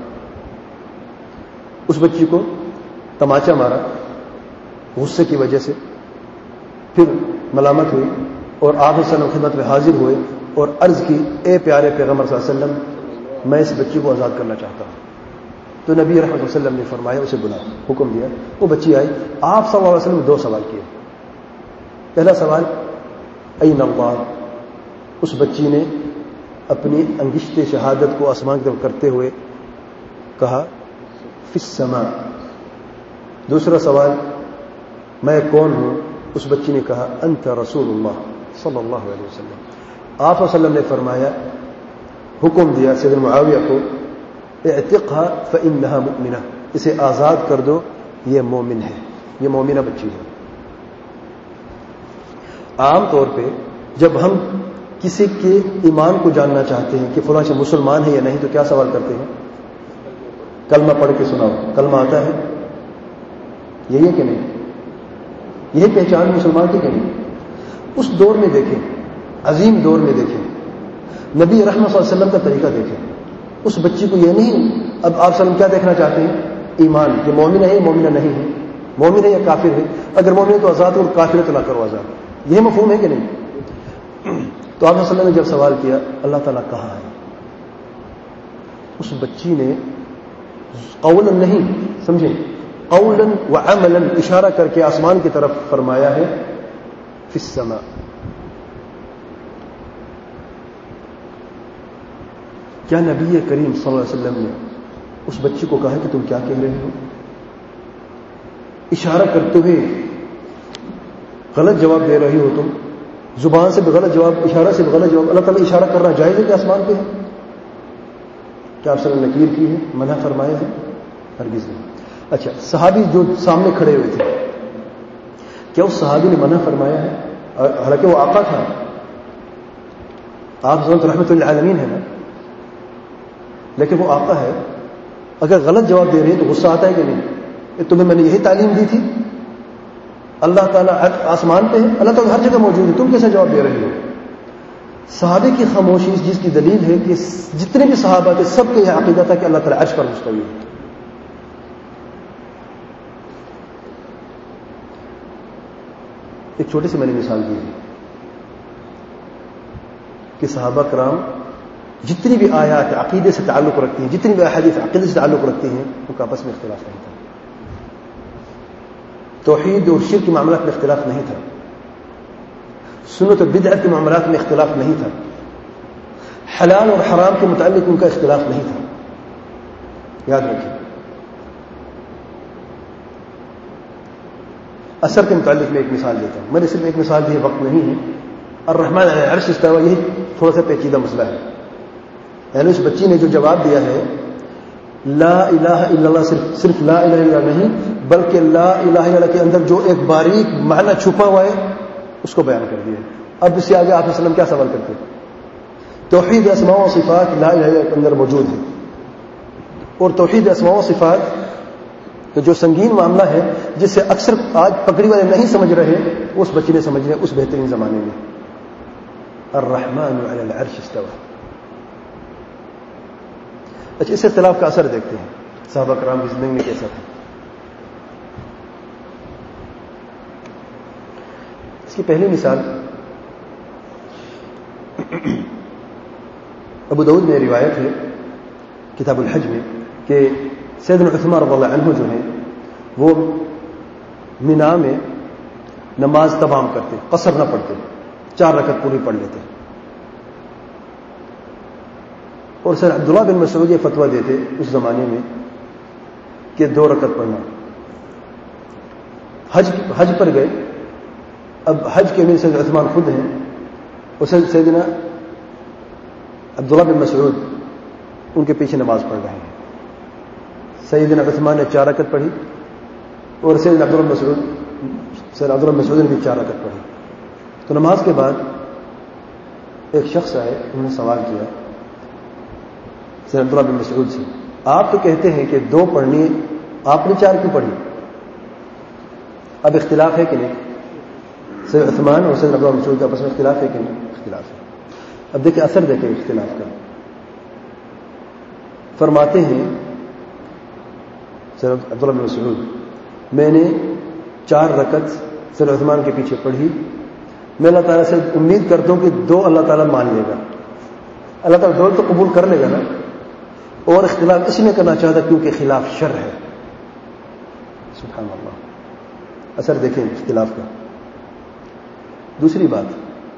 اس بچی کو تماچا مارا غصے کی وجہ سے، پھر ملامت ہوئی اور آپ صلی اللہ علیہ وسلم خدمت میں حاضر ہوئے اور عرض کی، اے پیارے پیغمبر صلی اللہ علیہ وسلم میں اس بچی کو آزاد کرنا چاہتا ہوں۔ تو نبی رحمۃ اللہ علیہ وسلم نے فرمایا اسے بلا، حکم دیا، وہ بچی آئی، آپ صلی اللہ علیہ وسلم نے 2 سوال کیے۔ پہلا سوال این اللہ، اس بچی نے اپنی انگشت شہادت کو آسمان کی طرف کرتے ہوئے کہا فی السماء۔ دوسرا سوال میں کون ہوں، اس بچی نے کہا انت رسول اللہ صلی اللہ علیہ وسلم۔ آپ صلی اللہ علیہ وسلم نے فرمایا، حکم دیا سیدنا معاویہ کو، اعتقها فانها مؤمنہ، اسے آزاد کر دو، یہ مومن ہے، یہ مومنہ بچی ہے۔ عام طور پہ جب ہم کسی کے ایمان کو جاننا چاہتے ہیں کہ فلاں سے مسلمان ہے یا نہیں تو کیا سوال کرتے ہیں؟ کلمہ پڑھ کے سناؤ، کلمہ آتا ہے؟ یہی ہے کہ نہیں؟ یہی پہچان مسلمان کی کہ نہیں؟ اس دور میں دیکھیں، عظیم دور میں دیکھیں، نبی رحمت صلی اللہ علیہ وسلم کا طریقہ دیکھیں. اس بچی کو یہ نہیں، اب آپ صلی اللہ علیہ وسلم کیا دیکھنا چاہتے ہیں؟ ایمان، کہ مومن ہے یا مومنہ نہیں ہے، مومن ہے یا کافر ہے. اگر مومن ہے تو آزاد، اور کافر ہے تو نہ کرو آزاد. یہ مفہوم ہے کہ نہیں؟ تو آپ صلی اللہ علیہ وسلم نے جب سوال کیا اللہ تعالیٰ کہا ہے، اس بچی نے قولا نہیں، سمجھیں، قولا وعملا اشارہ کر کے آسمان کی طرف فرمایا ہے فی السماء. کیا نبی کریم صلی اللہ علیہ وسلم نے اس بچی کو کہا کہ تم کیا کہہ رہے ہو؟ اشارہ کرتے ہوئے غلط جواب دے رہی ہو تم، زبان سے غلط جواب، اشارہ سے غلط جواب. اللہ تعالیٰ اشارہ کرنا جائز ہے کہ آسمان پہ ہے؟ کیا آپ صلی اللہ نے نکیر کی ہے، منع فرمایا ہے؟ ہرگز نہیں. اچھا، صحابی جو سامنے کھڑے ہوئے تھے، کیا اس صحابی نے منع فرمایا ہے؟ حالانکہ وہ آقا تھا، آپ ضرورت رحمت للعالمین ہے نا، لیکن وہ آقا ہے. اگر غلط جواب دے رہے ہیں تو غصہ آتا ہے کہ نہیں؟ تمہیں میں نے یہی تعلیم دی تھی، اللہ تعالیٰ آسمان پہ ہے، اللہ تعالیٰ ہر جگہ موجود ہے، تم کیسے جواب دے رہے ہو؟ صحابے کی خاموشی جس کی دلیل ہے کہ جتنے بھی صحابہ تھے سب کا یہ عقیدہ تھا کہ اللہ تعالیٰ عرش پر مستوی ہے. ایک چھوٹی سی میں نے مثال دی ہے کہ صحابہ کرام جتنی بھی آیات عقیدے سے تعلق رکھتی ہیں، جتنی بھی احادیث عقیدے سے تعلق رکھتی ہیں، ان کا آپس میں اختلاف نہیں تھا. توحید اور شرک کے معاملات میں اختلاف نہیں تھا، سنت اور بدعت کے معاملات میں اختلاف نہیں تھا، حلال اور حرام کے متعلق ان کا اختلاف نہیں تھا. یاد رکھیں. اثر کے متعلق میں ایک مثال دیتا ہوں. میں نے صرف ایک مثال دی، وقت نہیں ہے. الرحمن علی العرش استوى، یہی تھوڑا سا پیچیدہ مسئلہ ہے. یعنی اس بچی نے جو جواب دیا ہے لا الہ الا اللہ، صرف لا الہ الا اللہ نہیں، بلکہ لا الہ الا اللہ کے اندر جو ایک باریک معنی چھپا ہوا ہے اس کو بیان کر دیا. اب اس سے آگے آپ وسلم کیا سوال کرتے ہیں؟ توحید اسماء و صفات لا الہ الا اللہ کے اندر موجود ہے، اور توحید اسماء و صفات جو سنگین معاملہ ہے جس سے اکثر آج پکڑی والے نہیں سمجھ رہے، اس بچی نے سمجھ لیا اس بہترین زمانے میں. الرحمن علی العرش استوى. اچھا، اس اختلاف کا اثر دیکھتے ہیں صحابہ کرام کی زندگی میں کیسا تھا. اس کی پہلی مثال ابو داؤد میں روایت ہے کتاب الحج میں کہ سیدنا عثمان رضی اللہ عنہ جو ہیں وہ مینا میں نماز تمام کرتے، قصر نہ پڑھتے، 4 رکعت پوری پڑھ لیتے. اور سر عبداللہ بن مسعود یہ فتویٰ دیتے اس زمانے میں کہ 2 رکعت پڑھنا. حج پر گئے، اب حج کے امیر سیدنا عثمان خود ہیں، اور سیدنا عبداللہ بن مسعود ان کے پیچھے نماز پڑھ رہے ہیں. سیدنا عثمان نے 4 رکعت پڑھی، اور سیدنا عبداللہ بن مسعود نے بھی 4 رکعت پڑھی. تو نماز کے بعد ایک شخص آئے، انہوں نے سوال کیا سیدنا عبداللہ بن مسعود سے، آپ تو کہتے ہیں کہ 2 پڑھنی، آپ نے 4 کیوں پڑھی؟ اب اختلاف ہے کہ نہیں؟ سیدنا عثمان اور سیدنا عبداللہ بن مسعود کے آپس میں اختلاف ہے کہ نہیں؟ اختلاف ہے. اب دیکھیں اثر دیکھیں اختلاف کا. فرماتے ہیں سیدنا عبداللہ بن مسعود، میں نے 4 رکعت سیدنا عثمان کے پیچھے پڑھی، میں اللہ تعالیٰ سے امید کرتا ہوں کہ 2 اللہ تعالیٰ مان لے گا، اللہ تعالیٰ 2 تو قبول کر لے گا نا. اور اختلاف اس لیے کرنا چاہتا کیونکہ خلاف شر ہے. سبحان اللہ. اثر دیکھیں اختلاف کا. دوسری بات،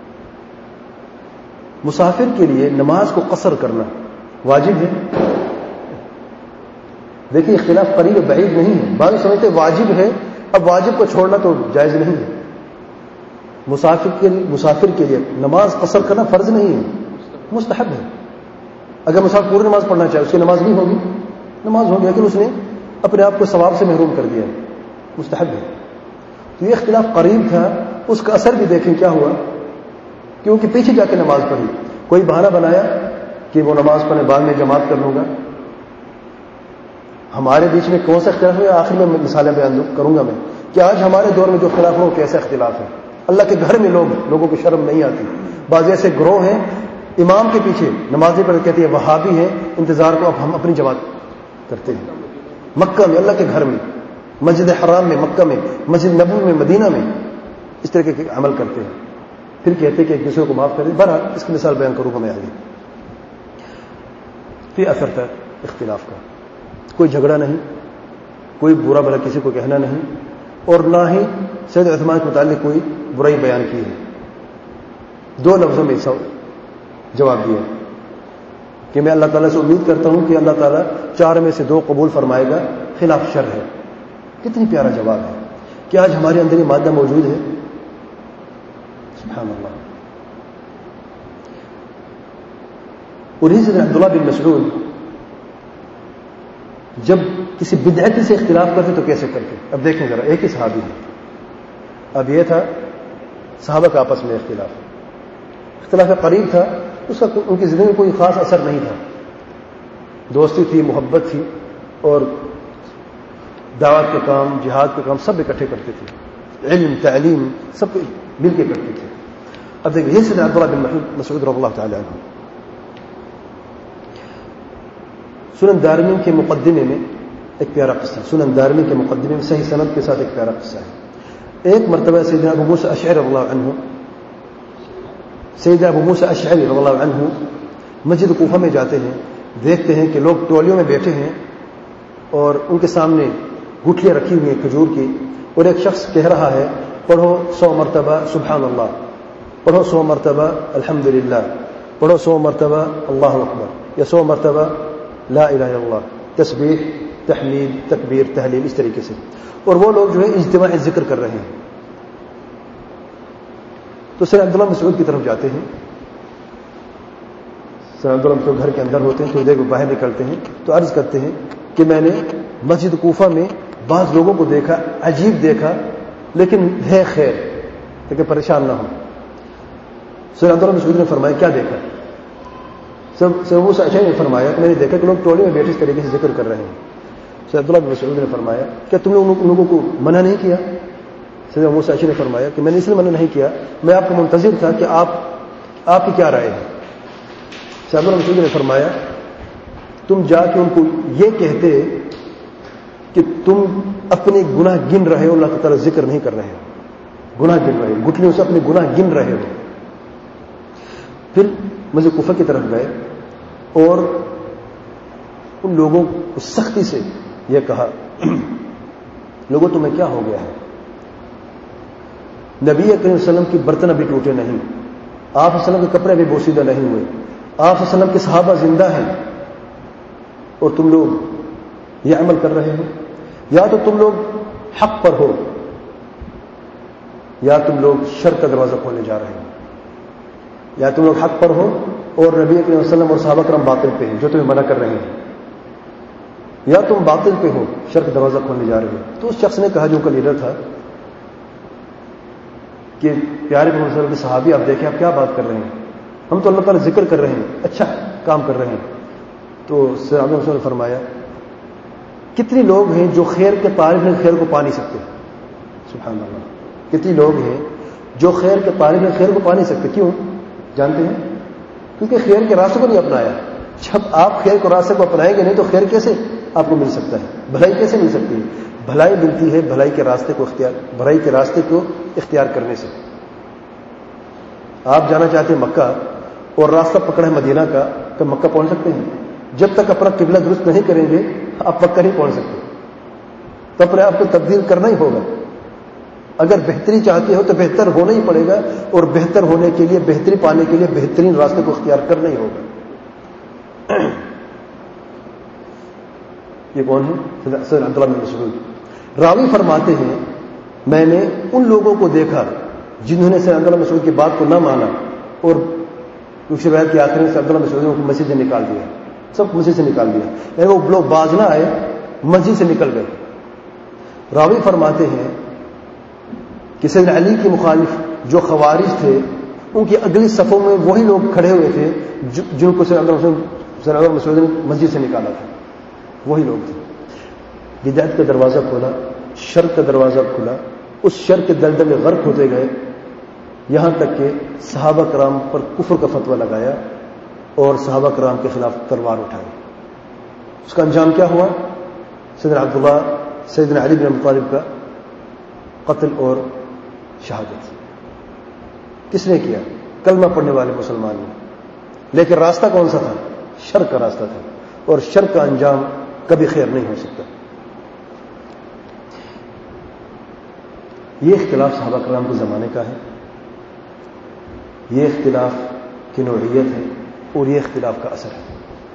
مسافر کے لیے نماز کو قصر کرنا واجب ہے. دیکھیں اختلاف قریب بعید نہیں ہے. بعض سمجھتے واجب ہے، اب واجب کو چھوڑنا تو جائز نہیں ہے. مسافر کے لیے نماز قصر کرنا فرض نہیں ہے، مستحب ہے. اگر مسافر پوری نماز پڑھنا چاہے اس کی نماز نہیں ہوگی، نماز ہوگی، لیکن اس نے اپنے آپ کو ثواب سے محروم کر دیا، مستحب ہے. تو یہ اختلاف قریب تھا. اس کا اثر بھی دیکھیں کیا ہوا، کیونکہ پیچھے جا کے نماز پڑھی. کوئی بہانہ بنایا کہ وہ نماز پڑھنے بعد میں جماعت کر لوں گا. ہمارے بیچ میں کون سا اختلاف ہے، آخر میں مثالیں بیان کروں گا میں کہ آج ہمارے دور میں جو اختلاف ہو کیسا اختلاف ہے. اللہ کے گھر میں لوگوں کو شرم نہیں آتی. بعض ایسے گروہ ہیں امام کے پیچھے نمازیں پڑھ کہتے ہیں وہابی ہیں، انتظار کو اب ہم اپنی جماعت کرتے ہیں۔ مکہ میں، اللہ کے گھر میں، مسجد حرام میں، مکہ میں، مسجد نبوی میں، مدینہ میں اس طرح کے عمل کرتے ہیں، پھر کہتے ہیں کہ ایک دوسرے کو معاف کر دیں۔ بہرحال اس کی مثال بیان کروں گا میں آگے۔ پھر اثر تھا اختلاف کا، کوئی جھگڑا نہیں، کوئی برا بھلا کسی کو کہنا نہیں، اور نہ ہی سید عثمان کے متعلق کوئی برائی بیان کی ہے۔ 2 لفظوں میں جواب دیا کہ میں اللہ تعالیٰ سے امید کرتا ہوں کہ اللہ تعالیٰ 4 میں سے 2 قبول فرمائے گا، خلاف شر ہے۔ کتنی پیارا جواب ہے کہ آج ہمارے اندر یہ مادہ موجود ہے، سبحان اللہ۔ اور اسی طرح عبداللہ بن مسعود جب کسی بدعتی سے اختلاف کرتے تو کیسے کرتے؟ اب دیکھیں ذرا، ایک ہی صحابی ہے، اب یہ تھا صحابہ کا آپس میں اختلاف قریب تھا، اس کا ان کی زندگی میں کوئی خاص اثر نہیں تھا، دوستی تھی، محبت تھی، اور دعوت کے کام، جہاد کے کام سب اکٹھے کرتے تھے، علم، تعلیم سب مل کے کرتے تھے۔ اب دیکھیں یہ سیدنا عبداللہ بن مسعود رضی اللہ تعالی عنہ، سنن دارمی کے مقدمے میں ایک پیارا قصہ، سنن دارمی کے مقدمے میں صحیح سند کے ساتھ ایک پیارا قصہ ہے۔ ایک مرتبہ سیدنا ابو موسیٰ اشعری رضی اللہ عنہ، سیدنا ابو موسیٰ اشعری رضی اللہ عنہ مسجد کوفہ میں جاتے ہیں، دیکھتے ہیں کہ لوگ ٹولیوں میں بیٹھے ہیں اور ان کے سامنے گٹھلیاں رکھی ہوئی ہیں کھجور کی، اور ایک شخص کہہ رہا ہے پڑھو 100 مرتبہ سبحان اللہ، پڑھو 100 مرتبہ الحمدللہ، پڑھو 100 مرتبہ اللہ اکبر، یا 100 مرتبہ لا الہ الا اللہ، تسبیح، تحمید، تکبیر، تحلیل، اس طریقے سے، اور وہ لوگ جو ہے اجتماعی ذکر کر رہے ہیں۔ تو سیدنا عبداللہ مسعود کی طرف جاتے ہیں، سیدنا عبداللہ مسعود گھر کے اندر ہوتے ہیں، تو دیکھ باہر نکلتے ہیں تو عرض کرتے ہیں کہ میں نے مسجد کوفہ میں بعض لوگوں کو دیکھا، عجیب دیکھا، لیکن ہے خیر، لیکن پریشان نہ ہو۔ سیدنا عبداللہ مسعود نے فرمایا کیا دیکھا؟ سیدنا موسیٰ اشعری نے فرمایا کہ میں نے دیکھا کہ لوگ ٹولی میں بیٹھے اس طریقے سے ذکر کر رہے ہیں۔ سیدنا عبداللہ بن مسعود نے فرمایا کیا تم نے ان لوگوں کو منع نہیں کیا؟ سیدنا موسیٰ اشعری نے فرمایا کہ میں نے اس لیے منع نہیں کیا، میں آپ کو منتظر تھا کہ آپ کی کیا رائے ہے۔ سیدنا عبداللہ مسعود نے فرمایا تم جا کے ان کو یہ کہتے کہ تم اپنے گناہ گن رہے ہو، اللہ تعالیٰ ذکر نہیں کر رہے ہو، گناہ گن رہے ہو، گٹھلیوں سے اپنے گناہ گن رہے ہو۔ پھر مسجد کوفہ کی طرف گئے اور ان لوگوں کو سختی سے یہ کہا لوگوں تمہیں کیا ہو گیا ہے؟ نبی کریم صلی اللہ علیہ وسلم کی برتن ابھی ٹوٹے نہیں، آپ صلی اللہ علیہ وسلم کے کپڑے ابھی بوسیدہ نہیں ہوئے، آپ صلی اللہ علیہ وسلم کے صحابہ زندہ ہیں، اور تم لوگ یہ عمل کر رہے ہو؟ یا تو تم لوگ حق پر ہو یا تم لوگ شر کا دروازہ کھولنے جا رہے ہو، یا تم لوگ حق پر ہو اور نبی کریم صلی اللہ علیہ وسلم اور صحابہ کرام باطل پہ ہیں جو تمہیں منع کر رہے ہیں، یا تم باطل پہ ہو، شر کا دروازہ کھولنے جا رہے ہو۔ تو اس شخص نے کہا جو کا لیڈر تھا کہ پیارے محمد صلی اللہ علیہ وسلم کے صحابی آپ دیکھیں آپ کیا بات کر رہے ہیں، ہم تو اللہ تعالیٰ ذکر کر رہے ہیں، اچھا کام کر رہے ہیں۔ تو سیدنا نے فرمایا کتنی لوگ ہیں جو خیر کے طالب ہیں خیر کو پا نہیں سکتے، سبحان اللہ، کتنی لوگ ہیں جو خیر کے طالب ہیں خیر کو پا نہیں سکتے، کیوں جانتے ہیں؟ کیونکہ خیر کے راستے کو نہیں اپنایا۔ جب آپ خیر کے راستے کو اپنائیں گے نہیں تو خیر کیسے آپ کو مل سکتا ہے، بھلائی کیسے مل سکتی ہے؟ بھلائی ملتی ہے بھلائی کے راستے کو اختیار کرنے سے۔ آپ جانا چاہتے ہیں مکہ اور راستہ پکڑا ہے مدینہ کا، تو مکہ پہنچ سکتے ہیں؟ جب تک اپنا قبلہ درست نہیں کریں گے آپ مکہ نہیں پہنچ سکتے، تو اپنے آپ کو تبدیل کرنا ہی ہوگا۔ اگر بہتری چاہتے ہو تو بہتر ہونا ہی پڑے گا، اور بہتر ہونے کے لیے، بہتری پانے کے لیے بہترین راستے کو اختیار کرنا ہی ہوگا۔ یہ کون ہے؟ سیدنا عبداللہ بن مسعود راوی فرماتے ہیں میں نے ان لوگوں کو دیکھا جنہوں نے سیدنا عبداللہ بن مسعود کی بات کو نہ مانا، اور اس روایت کے آخر میں سیدنا عبداللہ بن مسعود کو مسجد سے نکال دیا، سب مسجد سے نکال دیا، یعنی وہ لوگ باز نہ آئے، مسجد سے نکل گئے۔ راوی فرماتے ہیں کہ سیدنا علی کے مخالف جو خوارج تھے ان کی اگلی صفوں میں وہی لوگ کھڑے ہوئے تھے جن کو سیدنا عبداللہ بن مسعود نے مسجد سے نکالا تھا، وہی لوگ تھے۔ بدعت کا دروازہ کھولا، شر کا دروازہ کھلا، اس شر کے دلدل میں غرق ہوتے گئے، یہاں تک کہ صحابہ کرام پر کفر کا فتویٰ لگایا، اور صحابہ کرام کے خلاف تلوار اٹھائی. اس کا انجام کیا ہوا؟ سیدنا عبداللہ سیدنا علی بن ابی طالب کا قتل اور شہادت. کس نے کیا؟ کلمہ پڑھنے والے مسلمان نے. لیکن راستہ کون سا تھا؟ شر کا راستہ تھا، اور شر کا انجام کبھی خیر نہیں ہو سکتا. یہ اختلاف صحابہ کرام کے زمانے کا ہے، یہ اختلاف کی نوعیت ہے، اور یہ اختلاف کا اثر ہے.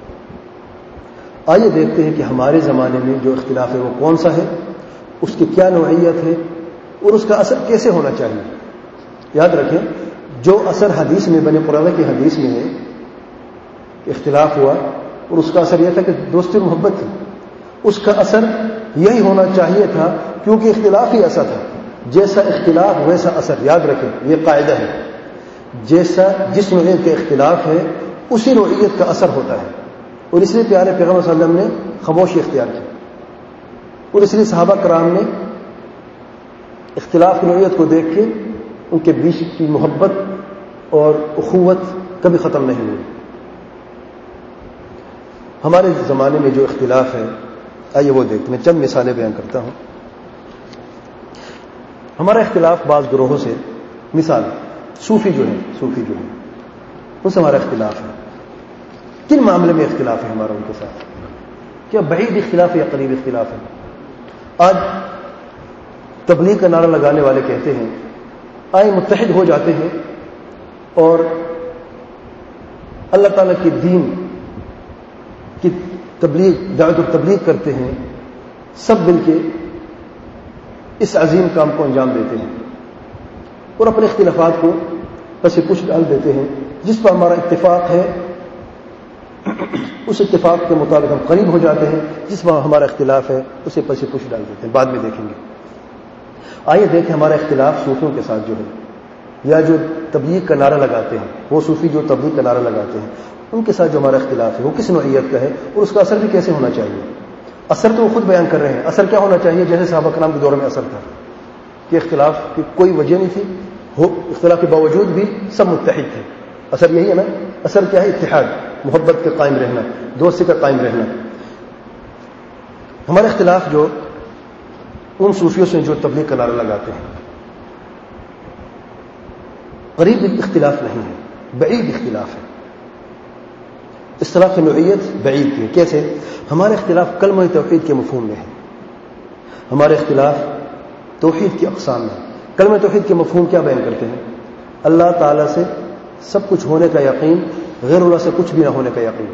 آئیے دیکھتے ہیں کہ ہمارے زمانے میں جو اختلاف ہے وہ کون سا ہے، اس کی کیا نوعیت ہے، اور اس کا اثر کیسے ہونا چاہیے. یاد رکھیں، جو اثر حدیث میں بنے قرآن کی حدیث میں ہے کہ اختلاف ہوا، اور اس کا اثر یہ تھا کہ دوستی محبت تھی، اس کا اثر یہی ہونا چاہیے تھا، کیونکہ اختلاف ہی ایسا تھا. جیسا اختلاف ویسا اثر. یاد رکھیں، یہ قاعدہ ہے، جیسا جس نوعیت کا اختلاف ہے اسی نوعیت کا اثر ہوتا ہے. اور اس لیے پیارے پیغمبر صلی اللہ علیہ وسلم نے خاموشی اختیار کی، اور اس لیے صحابہ کرام نے اختلاف کی نوعیت کو دیکھ کے ان کے بیچ کی محبت اور اخوت کبھی ختم نہیں ہوئی. ہمارے زمانے میں جو اختلاف ہے، آئیے وہ دیکھتے ہیں. چند مثالیں بیان کرتا ہوں. ہمارا اختلاف بعض گروہوں سے، مثال صوفی جو ہیں ان سے ہمارا اختلاف ہے. کن معاملے میں اختلاف ہے ہمارا ان کے ساتھ؟ کیا بعید اختلاف ہے یا قریب اختلاف ہے؟ آج تبلیغ کا نعرہ لگانے والے کہتے ہیں آئے متحد ہو جاتے ہیں اور اللہ تعالیٰ کے دین کی تبلیغ، دعوت التبلیغ کرتے ہیں، سب مل کے اس عظیم کام کو انجام دیتے ہیں اور اپنے اختلافات کو پس پش ڈال دیتے ہیں. جس پر ہمارا اتفاق ہے اس اتفاق کے مطابق ہم قریب ہو جاتے ہیں، جس پر ہمارا اختلاف ہے اسے پس پش ڈال دیتے ہیں. بعد میں دیکھیں گے. آئیے دیکھیں ہمارا اختلاف صوفیوں کے ساتھ جو ہے، یا جو تبلیغ کا نعرہ لگاتے ہیں، وہ صوفی جو تبلیغ کا نعرہ لگاتے ہیں ان کے ساتھ جو ہمارا اختلاف ہے وہ کس نوعیت کا ہے، اور اس کا اثر بھی کیسے ہونا چاہیے. اثر تو وہ خود بیان کر رہے ہیں. اثر کیا ہونا چاہیے؟ جیسے صحابہ کرام کے دور میں اثر تھا کہ اختلاف کی کوئی وجہ نہیں تھی، اختلاف کے باوجود بھی سب متحد تھے. اثر یہی ہے نا. اثر کیا ہے؟ اتحاد، محبت کے قائم رہنا، دوستی کا قائم رہنا. ہمارا اختلاف جو ان صوفیوں سے جو تبلیغ کا نعرہ لگاتے ہیں، قریب اختلاف نہیں ہے، بعید اختلاف ہے. اختلاف کی نوعیت بعید کی ہے. کیسے؟ ہمارا اختلاف کلمہ توحید کے مفہوم میں ہے. ہمارا اختلاف توحید کی اقسام میں. کلمہ توحید کے مفہوم کیا بیان کرتے ہیں؟ اللہ تعالیٰ سے سب کچھ ہونے کا یقین، غیر اللہ سے کچھ بھی نہ ہونے کا یقین.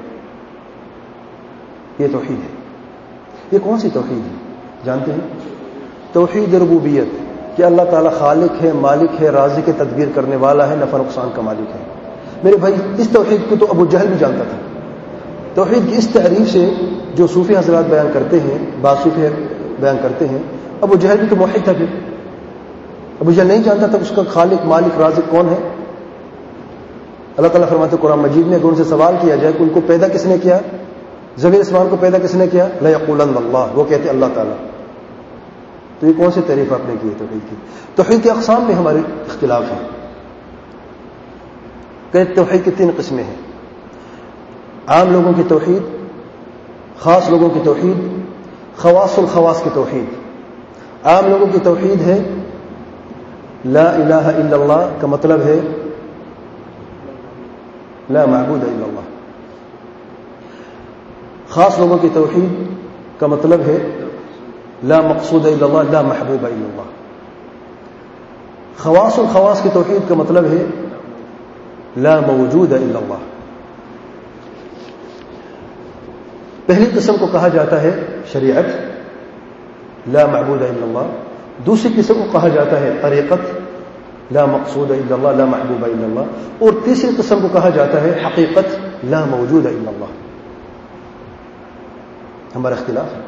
یہ توحید ہے. یہ کون سی توحید ہے جانتے ہیں؟ توحید ربوبیت، کہ اللہ تعالیٰ خالق ہے، مالک ہے، رازق ہے، تدبیر کرنے والا ہے، نفع نقصان کا مالک ہے. میرے بھائی اس توحید کو تو ابو جہل بھی جانتا تھا. توحید کی اس تعریف سے جو صوفی حضرات بیان کرتے ہیں، بعض صوفی بیان کرتے ہیں، ابو جہل بھی تو موحد تھا. پھر ابو جہل نہیں جانتا تھا اس کا خالق مالک رازق کون ہے. اللہ تعالیٰ فرماتے قرآن مجید میں اگر ان سے سوال کیا جائے کہ ان کو پیدا کس نے کیا، زمین آسمان کو پیدا کس نے کیا، لَيَقُولَنَّ اللَّهُ، وہ کہتے اللہ تعالیٰ. تو یہ کون سی تعریف آپ نے کی ہے توحید کی؟ توحید کے اقسام میں ہمارے اختلاف ہے. کہ توحید کی 3 قسمیں ہیں: عام لوگوں کی توحید، خاص لوگوں کی توحید، خواص الخواص کی توحید. عام لوگوں کی توحید ہے لا الہ الا اللہ، کا مطلب ہے لا معبود الا اللہ. خاص لوگوں کی توحید کا مطلب ہے لا مقصود الا اللہ، لا محبوب الا اللہ. خواص الخواص کی توحید کا مطلب ہے لا موجود الا اللہ. پہلی قسم کو کہا جاتا ہے شریعت، لا معبود الا اللہ. دوسری قسم کو کہا جاتا ہے طریقت، لا مقصود الا اللہ، لا محبوب الا اللہ. اور تیسری قسم کو کہا جاتا ہے حقیقت، لا موجود الا اللہ. ہمارا اختلاف ہے.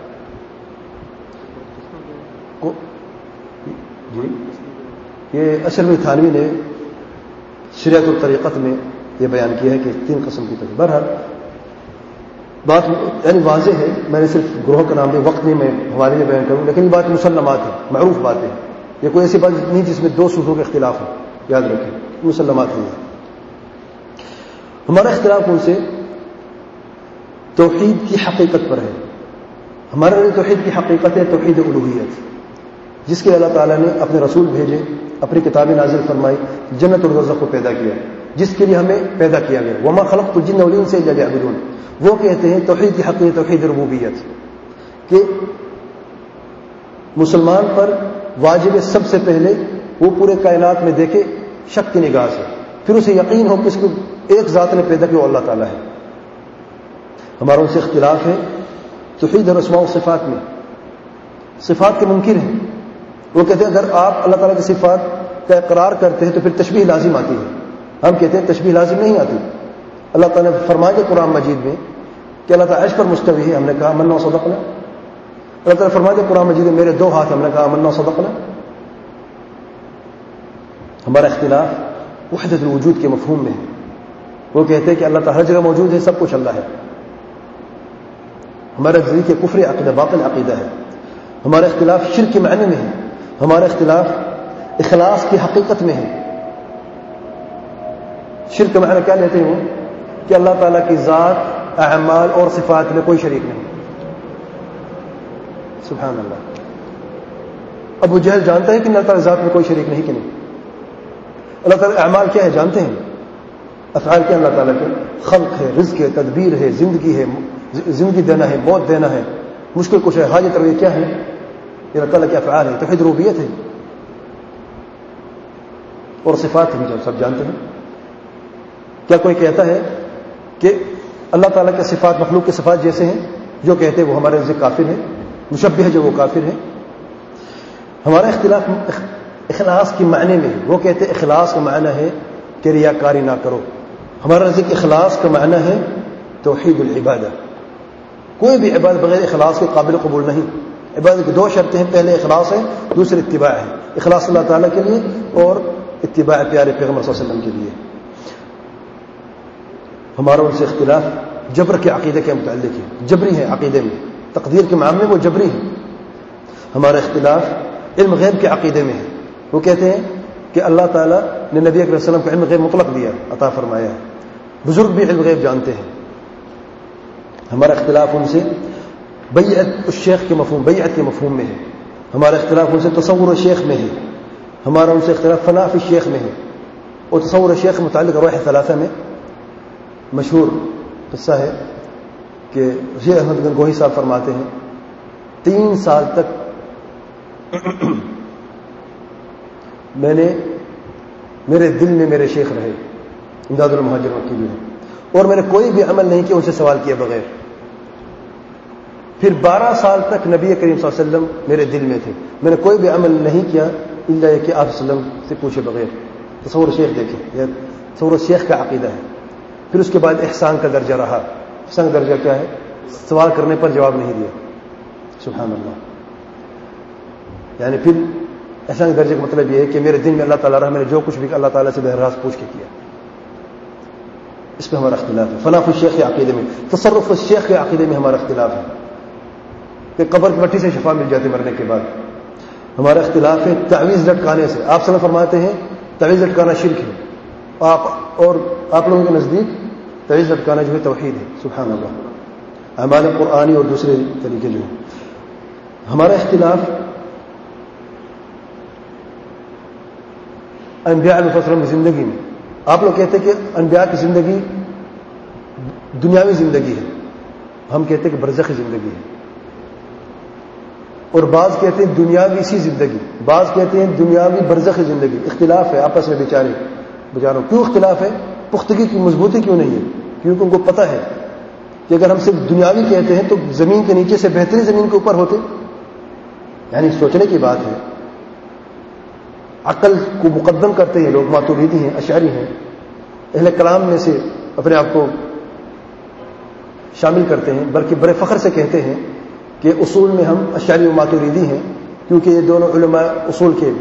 جی یہ اصل میں تھانوی نے شریعت الطریقت میں یہ بیان کیا ہے کہ 3 قسم کی توحید. بہرحال بات یعنی واضح ہے، میں نے صرف گروہ کا نام لیا، وقت نہیں میں حوالے میں بیان کروں، لیکن یہ بات مسلمات ہے، معروف بات ہے. یہ کوئی ایسی بات نہیں جس میں 2 صوفیوں کے اختلاف ہو. یاد رکھیں مسلمات نہیں ہے. ہمارا اختلاف ان سے توحید کی حقیقت پر ہے. ہمارے لیے توحید کی حقیقت ہے توحید الوہیت، جس کے اللہ تعالیٰ نے اپنے رسول بھیجے، اپنی کتابیں نازل فرمائی، جنت الرزق کو پیدا کیا، جس کے لیے ہمیں پیدا کیا گیا. وما خلقت الجن والانس الا ليعبدون. وہ کہتے ہیں توحید کی حقیقت توحید ربوبیت، کہ مسلمان پر واجب سب سے پہلے وہ پورے کائنات میں دیکھے شک کی نگاہ سے، پھر اسے یقین ہو کہ اس کو ایک ذات نے پیدا کیا وہ اللہ تعالیٰ ہے. ہمارا ان سے اختلاف ہے توحید اور اسماء و صفات میں. صفات کے منکر ہیں، وہ کہتے ہیں اگر آپ اللہ تعالیٰ کی صفات کا اقرار کرتے ہیں تو پھر تشبیہ لازم آتی ہے. ہم کہتے ہیں تشبیہ لازم نہیں آتی. اللہ تعالیٰ نے فرمایا کہ قرآن مجید میں کہ اللہ تعالیٰ عرش پر مستوی ہے، ہم نے کہا آمنا و صدقنا. اللہ تعالیٰ فرمایا کہ قرآن مجید میں میرے 2 ہاتھ، ہم نے کہا آمنا و صدقنا. ہمارا اختلاف وحدت الوجود کے مفہوم میں ہے. وہ کہتے ہیں کہ اللہ تعالیٰ ہر جگہ موجود ہے، سب کچھ اللہ ہے. ہمارا نزدیک کفر عقیدہ باطل عقیدہ ہے. ہمارا اختلاف شرک کے معنی میں ہے. ہمارا اختلاف اخلاص کی حقیقت میں ہے. شرک کا معنی کیا لیتے ہیں وہ؟ کہ اللہ تعالیٰ کی ذات، اعمال اور صفات میں کوئی شریک نہیں. سبحان اللہ. ابو جہل جانتا ہے کہ اللہ تعالیٰ ذات میں کوئی شریک نہیں کہ نہیں. اللہ تعالیٰ اعمال کیا ہے جانتے ہیں؟ افعال کیا اللہ تعالیٰ کے؟ خلق ہے، رزق ہے، تدبیر ہے، زندگی ہے، زندگی دینا ہے، موت دینا ہے، مشکل کچھ ہے، حاجت روی کیا ہے؟ یہ اللہ تعالیٰ کے افعال ہے. توحید ربوبیت ہے. اور صفات ہم سب جانتے ہیں. کیا کوئی کہتا ہے کہ اللہ تعالیٰ کے صفات مخلوق کے صفات جیسے ہیں؟ جو کہتے ہیں وہ ہمارے نزدیک کافر ہے. مشبہ ہے جو وہ کافر ہے. ہمارا اختلاف اخلاص کی معنی میں. وہ کہتے ہیں اخلاص کا معنی ہے کہ ریاکاری نہ کرو. ہمارا نزدیک اخلاص کا معنی ہے توحید العبادہ. کوئی بھی عبادت بغیر اخلاص کے قابل قبول نہیں. عبادت کی 2 شرطیں ہیں، پہلے اخلاص ہے، دوسری اتباع ہے. اخلاص اللہ تعالیٰ کے لیے اور اتباع پیارے پیغمبر صلی اللہ علیہ وسلم کے لیے. ہمارا ان سے اختلاف جبر کے عقیدے کے متعلق ہے. جبری ہے عقیدے میں، تقدیر کے معاملے میں وہ جبری ہے. ہمارا اختلاف علم غیب کے عقیدے میں ہے. وہ کہتے ہیں کہ اللہ تعالیٰ نے نبی اکرم صلی اللہ علیہ وسلم کو علم غیب مطلق دیا، عطا فرمایا ہے. بزرگ بھی علم غیب جانتے ہیں. ہمارا اختلاف ان سے بیعت الشیخ کے مفہوم، بیعت کے مفہوم میں ہے. ہمارا اختلاف ان سے تصور الشیخ میں ہے. ہمارا ان سے اختلاف فنا فی الشیخ میں ہے. اور تصور الشیخ کے متعلق روح ثلاثہ میں مشہور قصہ ہے کہ شیخ احمد گنگوہی صاحب فرماتے ہیں 3 سال تک میرے دل میں میرے شیخ رہے، امداد المہاجر مکی بھی ہیں، اور میں نے کوئی بھی عمل نہیں کیا ان سے سوال کیا بغیر. پھر 12 سال تک نبی کریم صلی اللہ علیہ وسلم میرے دل میں تھے، میں نے کوئی بھی عمل نہیں کیا الا یہ کہ آپ صلی اللہ علیہ وسلم سے پوچھے بغیر. تصور شیخ دیکھیں، یہ تصور شیخ کا عقیدہ ہے. پھر اس کے بعد احسان کا درجہ رہا. احسان کا درجہ کیا ہے؟ سوال کرنے پر جواب نہیں دیا. سبحان اللہ. یعنی پھر احسان کے درجے کا مطلب یہ ہے کہ میرے دل میں اللہ تعالیٰ رہا، میں نے جو کچھ بھی اللہ تعالیٰ سے بہر راست پوچھ کے کیا. اس پہ ہمارا اختلاف ہے. فنا فی الشیخ کے عقیدے میں، تصرف الشیخ کے عقیدے میں ہمارا اختلاف ہے کہ قبر کی مٹی سے شفا مل جاتی مرنے کے بعد. ہمارا اختلاف ہے تعویذ لٹکانے سے. آپ صلی اللہ علیہ وسلم فرماتے ہیں تعویذ لٹکانا شرک ہے. آپ لوگوں کے نزدیک تعویذ لٹکانا جو ہے توحید ہے. سبحان اللہ. اعمال قرآنی اور دوسرے طریقے جو ہیں. ہمارا اختلاف انبیاء علیہ السلام کی زندگی میں. آپ لوگ کہتے ہیں کہ انبیاء کی زندگی دنیاوی زندگی ہے، ہم کہتے ہیں کہ برزخی زندگی ہے. اور بعض کہتے ہیں دنیاوی سی زندگی، بعض کہتے ہیں دنیاوی برزخی زندگی. اختلاف ہے آپس میں بیچاروں. کیوں اختلاف ہے؟ پختگی کی مضبوطی کیوں نہیں ہے؟ کیونکہ ان کو پتہ ہے کہ اگر ہم صرف دنیاوی کہتے ہیں تو زمین کے نیچے سے بہتری زمین کے اوپر ہوتے. یعنی سوچنے کی بات ہے. عقل کو مقدم کرتے ہیں لوگ. ماتوریدی ہیں، اشعری ہیں، اہل کلام میں سے اپنے آپ کو شامل کرتے ہیں، بلکہ بڑے فخر سے کہتے ہیں کہ اصول میں ہم اشعری و ماتوریدی ہیں، کیونکہ یہ دونوں علماء اصول کے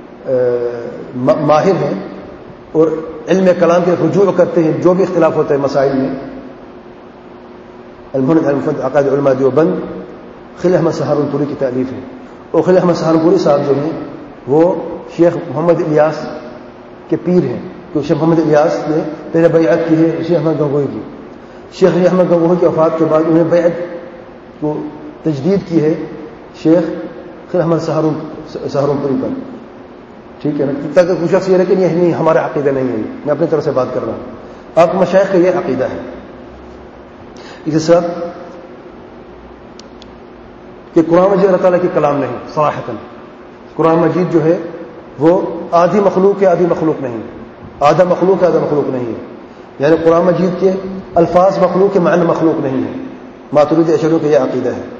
ماہر ہیں اور علم کلام کے رجوع کرتے ہیں جو بھی اختلاف ہوتا ہے مسائل میں. المفند عقائد علماء دیوبند خلیل احمد سہارنپوری کی تالیف ہے. اور خلیل احمد سہارنپوری صاحب جو ہیں وہ شیخ محمد الیاس کے پیر ہیں. کہ شیخ محمد الیاس نے پہلے بیعت کی ہے شیخ احمد گنگوئی کی. شیخ احمد گنگوئی کی وفات کے بعد انہیں بیعت کو تجدید کی ہے شیخ خیر احمد سہارنپوری پر. ٹھیک ہے نا, تاکہ کچھ شخص یہ رہے کہ نہیں ہمارا عقیدہ نہیں ہے, میں اپنی طرف سے بات کر رہا ہوں, آپ مشائخ کا یہ عقیدہ ہے. اس کے ساتھ کہ قرآن مجید اللہ تعالیٰ کی کلام نہیں, صراحتاً قرآن مجید جو ہے وہ آدھی مخلوق ہے آدھی مخلوق نہیں, آدھا مخلوق ہے آدھا مخلوق نہیں ہے. یعنی قرآن مجید کے الفاظ مخلوق کے معنی مخلوق نہیں ہے. ماتریدی اشعریوں کا یہ عقیدہ ہے.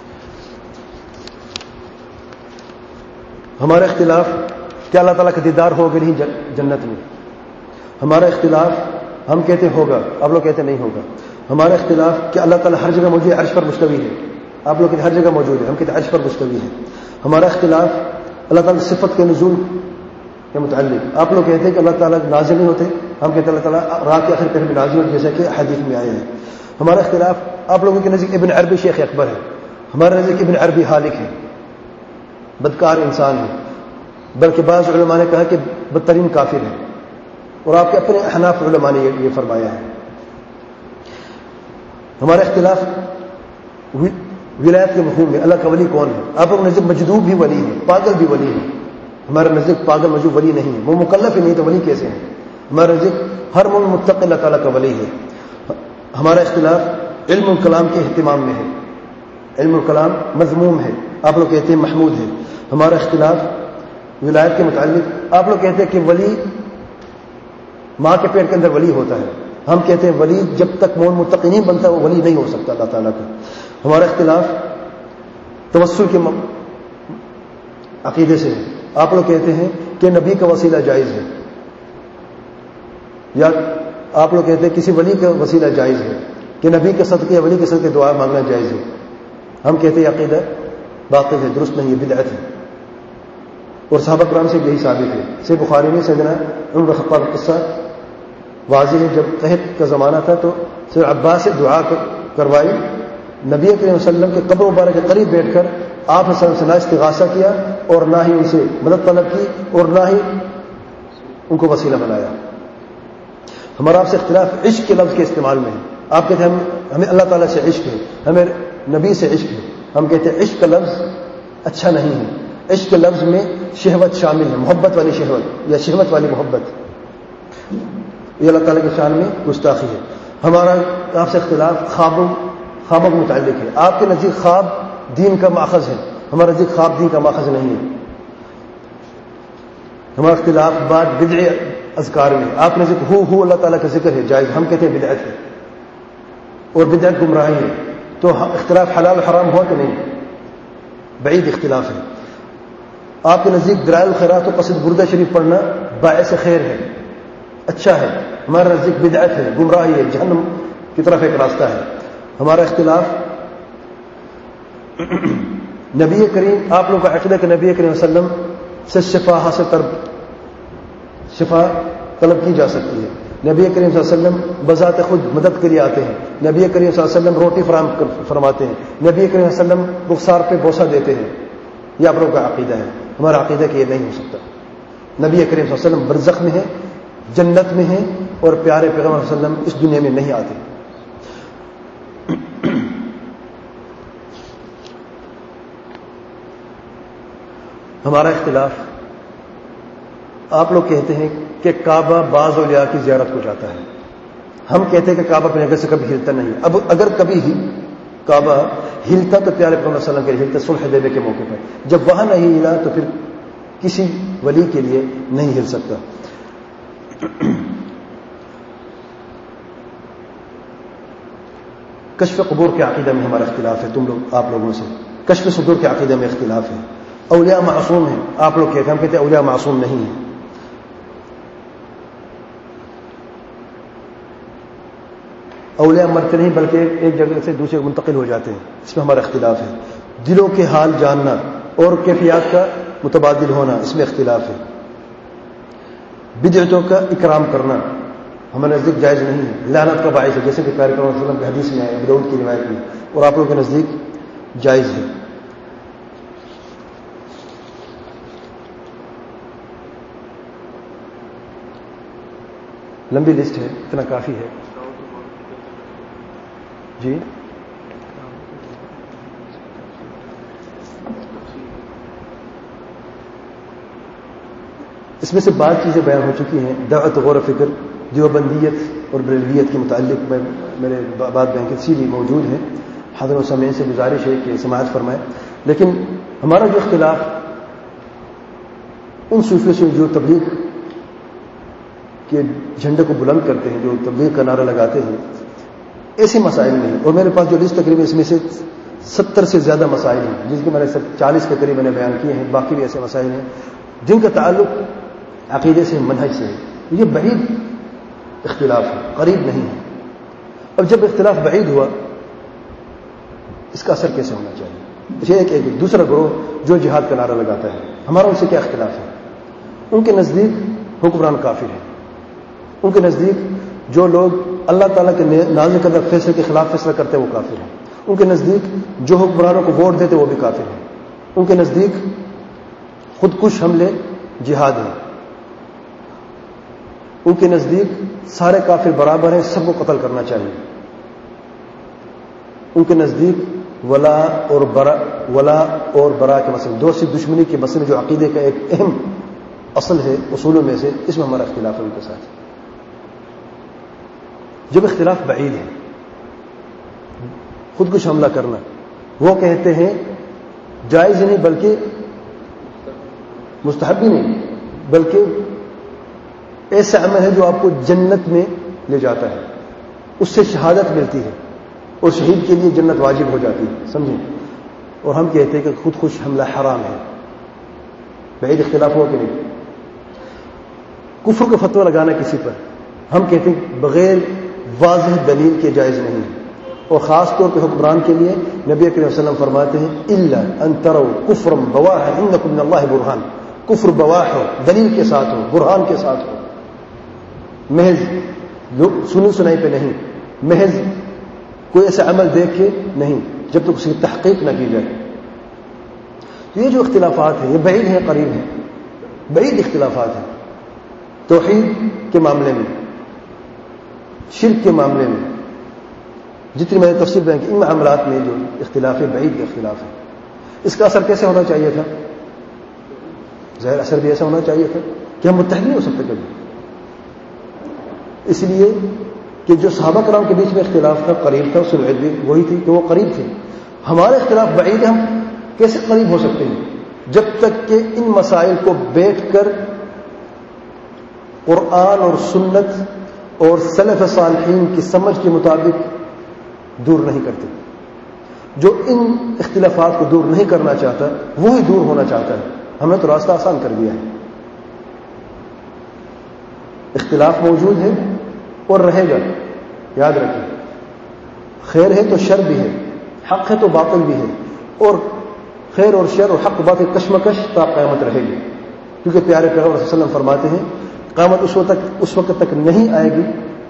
ہمارا اختلاف کہ اللہ تعالیٰ کا دیدار ہوگا نہیں جنت میں, ہمارا اختلاف ہم کہتے ہوگا, آپ لوگ کہتے نہیں ہوگا. ہمارا اختلاف کہ اللہ تعالیٰ ہر جگہ موجود ہے, عرش پر مستوی ہے, آپ لوگ کہتے ہر جگہ موجود ہے, ہم کہتے عرش پر مستوی ہے. ہمارا اختلاف اللہ تعالیٰ کی صفت کے نزول کے متعلق, آپ لوگ کہتے ہیں کہ اللہ تعالیٰ نازل نہیں ہوتے, ہم کہتے ہیں اللہ تعالیٰ رات کے آخر کبھی نازل ہوتے جیسا کہ حدیث میں آئے ہیں. ہمارا اختلاف آپ لوگوں کے نزدیک ابن عربی شیخ اکبر ہے, ہمارے نزدیک ابن عربی حالق ہے, بدکار انسان ہے, بلکہ بعض علماء نے کہا کہ بدترین کافر ہے, اور آپ کے اپنے احناف علماء نے یہ فرمایا ہے. ہمارا اختلاف ولایت کے مفہوم میں, اللہ کا ولی کون ہے. آپ لوگ نزدیک مجذوب بھی ولی ہے, پاگل بھی ولی ہے. ہمارے نزدیک پاگل مجذوب ولی نہیں ہے, وہ مکلف ہی نہیں تو ولی کیسے ہیں. ہمارے نزدیک ہر متقی اللہ تعالیٰ کا ولی ہے. ہمارا اختلاف علم الکلام کے اہتمام میں ہے, علم الکلام مذموم ہے, آپ لوگ کہتے ہیں محمود ہے. ہمارا اختلاف ولایت کے متعلق, آپ لوگ کہتے ہیں کہ ولی ماں کے پیٹ کے اندر ولی ہوتا ہے, ہم کہتے ہیں ولی جب تک مومن متقی نہیں بنتا وہ ولی نہیں ہو سکتا اللہ تعالیٰ کا. ہمارا اختلاف توسل کے عقیدے سے ہے, آپ لوگ کہتے ہیں کہ نبی کا وسیلہ جائز ہے, یا آپ لوگ کہتے ہیں کسی ولی کا وسیلہ جائز ہے, کہ نبی کے صدقے ولی کے صدقے دعا مانگنا جائز ہے. ہم کہتے ہیں عقیدہ باطل ہے, درست نہیں ہے, بدعت ہے. اور صحابہ کرام سے یہی ثابت ہے. صحیح بخاری میں سیدنا عمر بن خطاب قصہ واضح ہے, جب قحط کا زمانہ تھا تو سیدنا عباس سے دعا کروائی, نبی کریم صلی اللہ علیہ وسلم کے قبر مبارک کے قریب بیٹھ کر آپ نے نہ استغاثہ کیا اور نہ ہی ان سے مدد طلب کی اور نہ ہی ان کو وسیلہ بنایا. ہمارا آپ سے اختلاف عشق کے لفظ کے استعمال میں ہے. آپ کہتے ہیں ہمیں اللہ تعالیٰ سے عشق ہے, ہمیں نبی سے عشق ہے. ہم کہتے ہیں عشق کا لفظ اچھا نہیں ہے, عشق کے لفظ میں شہوت شامل ہے, محبت والی شہوت یا شہوت والی محبت, یہ اللہ تعالیٰ کی شان میں گستاخی ہے. ہمارا آپ سے اختلاف خوابوں کے متعلق ہے. آپ کے نزدیک خواب دین کا ماخذ ہے, ہمارا نزدیک خواب دین کا ماخذ نہیں ہے. ہمارا اختلاف بعد بدع اذکار میں, آپ نے ذکر ہو اللہ تعالیٰ کا ذکر ہے جائز, ہم کہتے ہیں بدعت ہے اور بدعت گمراہی ہے. تو اختلاف حلال حرام ہوا کہ نہیں, بعید اختلاف ہے. آپ کے نزدیک دلائل الخیرات و قصید بردہ شریف پڑھنا باعث خیر ہے, اچھا ہے. ہمارا نزدیک بدعت ہے, گمراہی ہے, جہنم کی طرف ایک راستہ ہے. ہمارا اختلاف نبی کریم, آپ لوگوں کا عقیدہ کہ نبی کریم صلی اللہ علیہ وسلم سے شفا طلب کی جا سکتی ہے. نبی کریم صلی اللہ علیہ وسلم بذات خود مدد کے لیے آتے ہیں. نبی کریم صلی اللہ علیہ وسلم روٹی فراہم فرماتے ہیں. نبی کریم صلی اللہ علیہ وسلم رخسار پہ بوسہ دیتے ہیں. یہ آپ لوگوں کا عقیدہ ہے. ہمارا عقیدہ کہ یہ نہیں ہو سکتا. نبی کریم صلی اللہ علیہ وسلم برزخ میں ہیں, جنت میں ہیں, اور پیارے پیغمبر صلی اللہ علیہ وسلم اس دنیا میں نہیں آتے. ہمارا اختلاف, آپ لوگ کہتے ہیں کہ کعبہ بعض اولیاء کی زیارت کو جاتا ہے. ہم کہتے ہیں کہ کعبہ اپنی جگہ سے کبھی ہلتا نہیں. اب اگر کبھی ہی کعبہ ہلتا تو پیارے پیغمبر صلی اللہ علیہ وسلم کے ہلتا صلح حدیبیہ کے موقع پر. جب وہاں نہیں ہلا تو پھر کسی ولی کے لیے نہیں ہل سکتا. کشف قبور کے عقیدہ میں ہمارا اختلاف ہے آپ لوگوں سے. کشف صدور کے عقیدہ میں اختلاف ہے. اولیاء معصوم ہیں, آپ لوگ کہتے ہیں, ہم کہتے ہیں اولیاء معصوم نہیں ہیں. اولیاء مرتے نہیں بلکہ ایک جگہ سے دوسرے منتقل ہو جاتے ہیں, اس میں ہمارا اختلاف ہے. دلوں کے حال جاننا اور کیفیات کا متبادل ہونا, اس میں اختلاف ہے. بدعتوں کا اکرام کرنا ہمارے نزدیک جائز نہیں ہے, لعنت کا باعث ہے, جیسے کہ پیارے پیغمبر صلی اللہ علیہ وسلم کی حدیث میں ہے, ابو داؤد کی روایت میں, اور آپ لوگوں کے نزدیک جائز ہے. لمبی لسٹ ہے، اتنا کافی ہے. جی اس میں سے بعض چیزیں بیان ہو چکی ہیں. دعوت غور و فکر دیوبندیت اور بریلویت کے متعلق میرے بات بیان کی سیدھی موجود ہے. حضرت سامعین سے گزارش ہے کہ سماعت فرمائیں. لیکن ہمارا جو اختلاف ان صوفیوں سے جو تبلیغ کے جھنڈے کو بلند کرتے ہیں، جو تبلیغ کا نعرہ لگاتے ہیں، ایسے مسائل نہیں. اور میرے پاس جو لسٹ تقریباً اس میں سے 70 سے زیادہ مسائل ہیں، جن کے میں نے 40 کے قریب میں نے بیان کیے ہیں. باقی بھی ایسے مسائل ہیں جن کا تعلق عقیدے سے، منہج سے ہے. یہ بعید اختلاف ہے، قریب نہیں ہے. اب جب اختلاف بعید ہوا، اس کا اثر کیسے ہونا چاہیے؟ ایک دوسرا گروہ جو جہاد کا نعرہ لگاتا ہے، ہمارا ان سے کیا اختلاف ہے؟ ان کے نزدیک حکمران کافر ہے. ان کے نزدیک جو لوگ اللہ تعالیٰ کے نازل کردہ فیصلے کے خلاف فیصلہ کرتے ہیں وہ کافر ہیں. ان کے نزدیک جو حکمرانوں کو ووٹ دیتے وہ بھی کافر ہیں. ان کے نزدیک خودکش حملے جہاد ہیں. ان کے نزدیک سارے کافر برابر ہیں، سب کو قتل کرنا چاہیے. ان کے نزدیک ولا اور برا کے مسئلے، دوستی دشمنی کے مسئلے جو عقیدے کا ایک اہم اصل ہے اصولوں میں سے، اس میں ہمارا اختلاف ہے ان کے ساتھ. جب اختلاف بعید ہے، خودکش حملہ کرنا، وہ کہتے ہیں جائز نہیں بلکہ مستحب بھی نہیں، بلکہ ایسا عمل ہے جو آپ کو جنت میں لے جاتا ہے، اس سے شہادت ملتی ہے اور شہید کے لیے جنت واجب ہو جاتی ہے. سمجھیں؟ اور ہم کہتے ہیں کہ خودکش حملہ حرام ہے. بعید اختلاف ہوا کہ نہیں؟ کفر کا فتویٰ لگانا کسی پر، ہم کہتے ہیں بغیر واضح دلیل کے جائز نہیں ہے. اور خاص طور پہ حکمران کے لیے نبی کریم صلی اللہ علیہ وسلم فرماتے ہیں الا ان تروا کفرا بواحا عندکم من اللہ برہان. کفر بواح ہو، دلیل کے ساتھ ہو، برہان کے ساتھ ہو، محض سنی سنائی پہ نہیں، محض کوئی ایسا عمل دیکھ کے نہیں، جب تک اس کی تحقیق نہ کی جائے. تو یہ جو اختلافات ہیں یہ بعید ہیں قریب ہیں؟ بعید اختلافات ہیں. توحید کے معاملے میں، شرک کے معاملے میں، جتنی میں نے تفصیل بیان کی، ان معاملات میں جو اختلاف ہے بعید کے اختلاف ہے. اس کا اثر کیسے ہونا چاہیے تھا؟ ظاہر اثر بھی ایسا ہونا چاہیے تھا کہ ہم متحد نہیں ہو سکتے کبھی. اس لیے کہ جو صحابہ کرام کے بیچ میں اختلاف تھا قریب تھا، سلوعیت بھی وہی تھی کہ وہ قریب تھے. ہمارے اختلاف بعید ہے، ہم کیسے قریب ہو سکتے ہیں؟ جب تک کہ ان مسائل کو بیٹھ کر قرآن اور سنت اور سلف صالحین کی سمجھ کے مطابق دور نہیں کرتے. جو ان اختلافات کو دور نہیں کرنا چاہتا وہی دور ہونا چاہتا ہے. ہمیں تو راستہ آسان کر دیا ہے. اختلاف موجود ہے اور رہے گا، یاد رکھیں. خیر ہے تو شر بھی ہے، حق ہے تو باطل بھی ہے، اور خیر اور شر اور حق باطل کشمکش تا قیامت رہے گی. کیونکہ پیارے پیغمبر صلی اللہ علیہ وسلم فرماتے ہیں قیامت اس وقت تک نہیں آئے گی،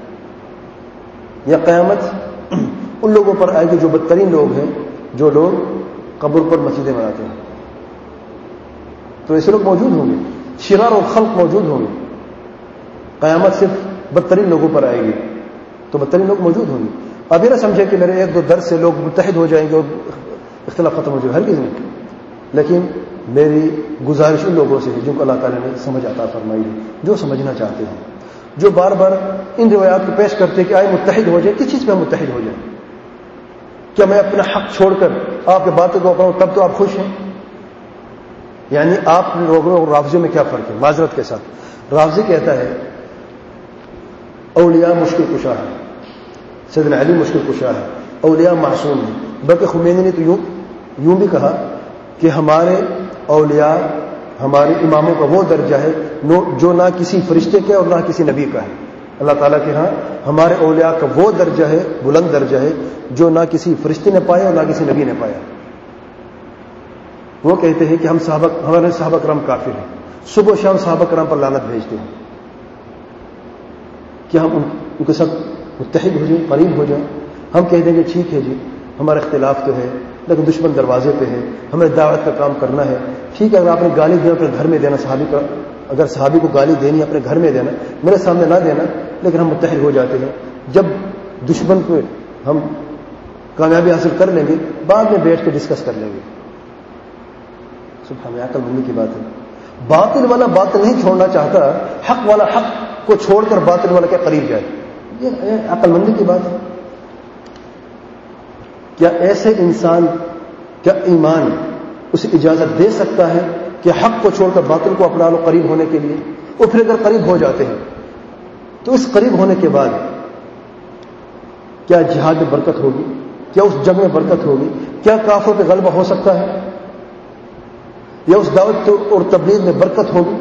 یا قیامت ان لوگوں پر آئے گی جو بدترین لوگ ہیں، جو لوگ قبر پر مسجدیں بناتے ہیں. تو ایسے لوگ موجود ہوں گے، شرار اور خلق موجود ہوں گے. قیامت صرف بدترین لوگوں پر آئے گی تو بدترین لوگ موجود ہوں گے. اب یہ نہ سمجھے کہ میرے ایک دو درس سے لوگ متحد ہو جائیں گے اور اختلاف ختم ہو جائے، ہرگز نہیں. لیکن میری گزارش ان لوگوں سے ہے جن کو اللہ تعالیٰ نے سمجھ عطا فرمائی ہے، جو سمجھنا چاہتے ہیں، جو بار بار ان روایات کو پیش کرتے کہ آئے متحد ہو جائے. کس چیز پہ ہم متحد ہو جائیں؟ کیا میں اپنا حق چھوڑ کر آپ کے باتوں کو اپناؤں تب تو آپ خوش ہیں؟ یعنی آپ لوگوں اور رافضی میں کیا فرق ہے؟ معذرت کے ساتھ رافضی کہتا ہے اولیاء مشکل کشا ہے، سیدنا علی مشکل کشا ہے، اولیاء معصوم ہیں. بلکہ خمینی نے تو یوں بھی کہا کہ ہمارے اولیاء، ہمارے اماموں کا وہ درجہ ہے جو نہ کسی فرشتے کا اور نہ کسی نبی کا ہے. اللہ تعالیٰ کے ہاں ہمارے اولیاء کا وہ درجہ ہے، بلند درجہ ہے، جو نہ کسی فرشتے نے پایا اور نہ کسی نبی نے پایا. وہ کہتے ہیں کہ ہمارے صحابہ کرام کافر ہیں، صبح و شام صحابہ کرام پر لعنت بھیجتے ہیں. کہ ہم ان کے ساتھ متحد ہو جائیں، قریب ہو جائیں؟ ہم کہہ دیں گے ٹھیک ہے جی، ہمارا اختلاف تو ہے لیکن دشمن دروازے پہ ہے، ہمیں دعوت کا کام کرنا ہے. ٹھیک ہے، اگر آپ نے گالی دینا اپنے گھر میں دینا، اگر صحابی کو گالی دینی اپنے گھر میں دینا، میرے سامنے نہ دینا، لیکن ہم متحد ہو جاتے ہیں. جب دشمن پہ ہم کامیابی حاصل کر لیں گے بعد میں بیٹھ کے ڈسکس کر لیں گے. سبحان اللہ، عقل مندی کی بات ہے. باطل والا باطل نہیں چھوڑنا چاہتا، حق والا حق کو چھوڑ کر باطل والا کے قریب جائے. یہ عقل مندی کی بات ہے. کیا ایسے انسان، کیا ایمان اسے اجازت دے سکتا ہے کہ حق کو چھوڑ کر باطل کو اپنا لو قریب ہونے کے لیے؟ اور پھر اگر قریب ہو جاتے ہیں تو اس قریب ہونے کے بعد کیا جہاد میں برکت ہوگی؟ کیا اس جنگ میں برکت ہوگی؟ کیا کافروں پہ غلبہ ہو سکتا ہے؟ یا اس دعوت اور تبلیغ میں برکت ہوگی؟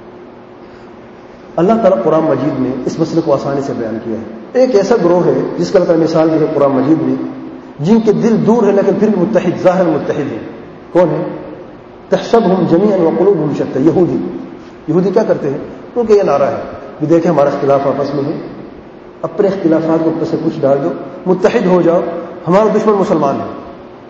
اللہ تعالیٰ قرآن مجید میں اس مسئلے کو آسانی سے بیان کیا ہے. ایک ایسا گروہ ہے جس کا اللہ تعالیٰ مثال دی ہے قرآن مجید میں، جن کے دل دور ہے لیکن پھر بھی متحد، ظاہر متحد ہے. کون ہے؟ تحسبهم جميعا وقلوبهم شتى. یہودی کیا کرتے ہیں؟ کیونکہ یہ نعرہ ہے کہ دیکھیں ہمارا اختلاف آپس میں ہے، اپنے اختلافات کو اوپر سے کچھ ڈال دو، متحد ہو جاؤ، ہمارا دشمن مسلمان ہے،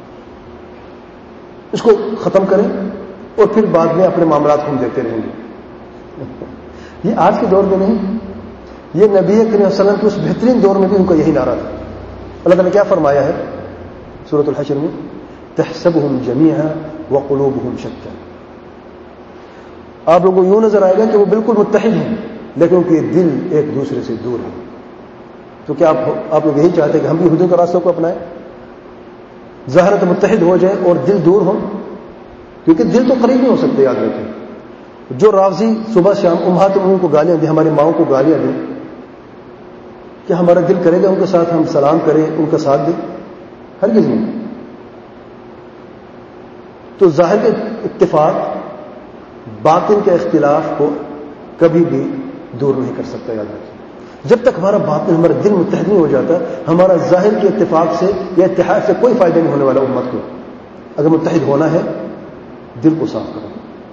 اس کو ختم کریں اور پھر بعد میں اپنے معاملات ہم دیکھتے رہیں گے. یہ آج کے دور میں نہیں، یہ نبی کریم صلی اللہ علیہ وسلم کے اس بہترین دور میں بھی ان کا یہی نعرہ تھا. اللہ تعالیٰ نے کیا فرمایا ہے سورۃ الحشر میں؟ تحسبهم جميعا وقلوبهم شتى. آپ لوگوں کو یوں نظر آئے گا کہ وہ بالکل متحد ہیں لیکن ان کے دل ایک دوسرے سے دور ہیں. تو کیا آپ لوگ یہی چاہتے ہیں کہ ہم بھی یہودیوں کے راستوں کو اپنائیں؟ ظاہر تو متحد ہو جائیں اور دل دور ہوں، کیونکہ دل تو قریب نہیں ہو سکتے. یاد رکھیں، جو رافضی صبح شام امہات ان کو گالیاں دیں، ہماری ماؤں کو گالیاں دیں، کیا ہمارا دل کرے گا ان کے ساتھ ہم سلام کریں، ان کا ساتھ دیں؟ ہرگز نہیں. تو ظاہر کے اتفاق باطن کے اختلاف کو کبھی بھی دور نہیں کر سکتا. یاد رکھیں، جب تک ہمارا باطن، ہمارا دل متحد نہیں ہو جاتا، ہمارا ظاہر کے اتفاق سے یا اتحاد سے کوئی فائدہ نہیں ہونے والا. امت کو اگر متحد ہونا ہے، دل کو صاف کرو،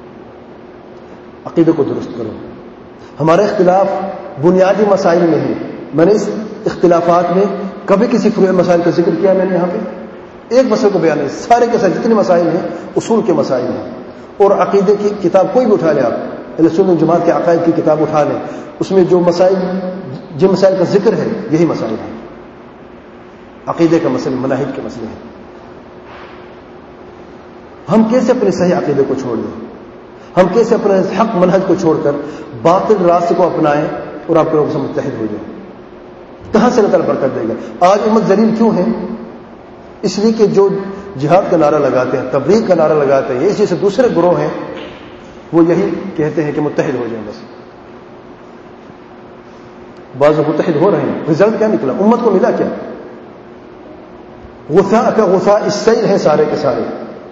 عقیدے کو درست کرو. ہمارا اختلاف بنیادی مسائل میں ہے. میں نے اس اختلافات میں کبھی کسی فروعی مسائل کا ذکر کیا؟ میں نے یہاں پہ ایک مسئلے کو بیان نہیں. سارے کے سارے جتنے مسائل ہیں اصول کے مسائل ہیں. اور عقیدے کی کتاب کوئی بھی اٹھا لیں، آپ اہل سنت جماعت کے عقائد کی کتاب اٹھا لیں، اس میں جو مسائل، جن مسائل کا ذکر ہے یہی مسائل ہیں. عقیدے کا مسئلہ، مناہج کے مسئلے ہیں. ہم کیسے اپنے صحیح عقیدے کو چھوڑ دیں؟ ہم کیسے اپنے حق منہج کو چھوڑ کر باطل راستے کو اپنائیں اور آپ کے لوگوں سے متحد ہو جائیں؟ کہاں سے اللہ تعالیٰ برکت دے گا؟ آج امت ذلیل کیوں ہے؟ اس لیے کہ جو جہاد کا نعرہ لگاتے ہیں، تبلیغ کا نعرہ لگاتے ہیں، اس جیسے دوسرے گروہ ہیں، وہ یہی کہتے ہیں کہ متحد ہو جائیں. بس بعض متحد ہو رہے ہیں، رزلٹ کیا نکلا؟ امت کو ملا کیا؟ غثاء کا غثاء السیل ہے سارے کے سارے.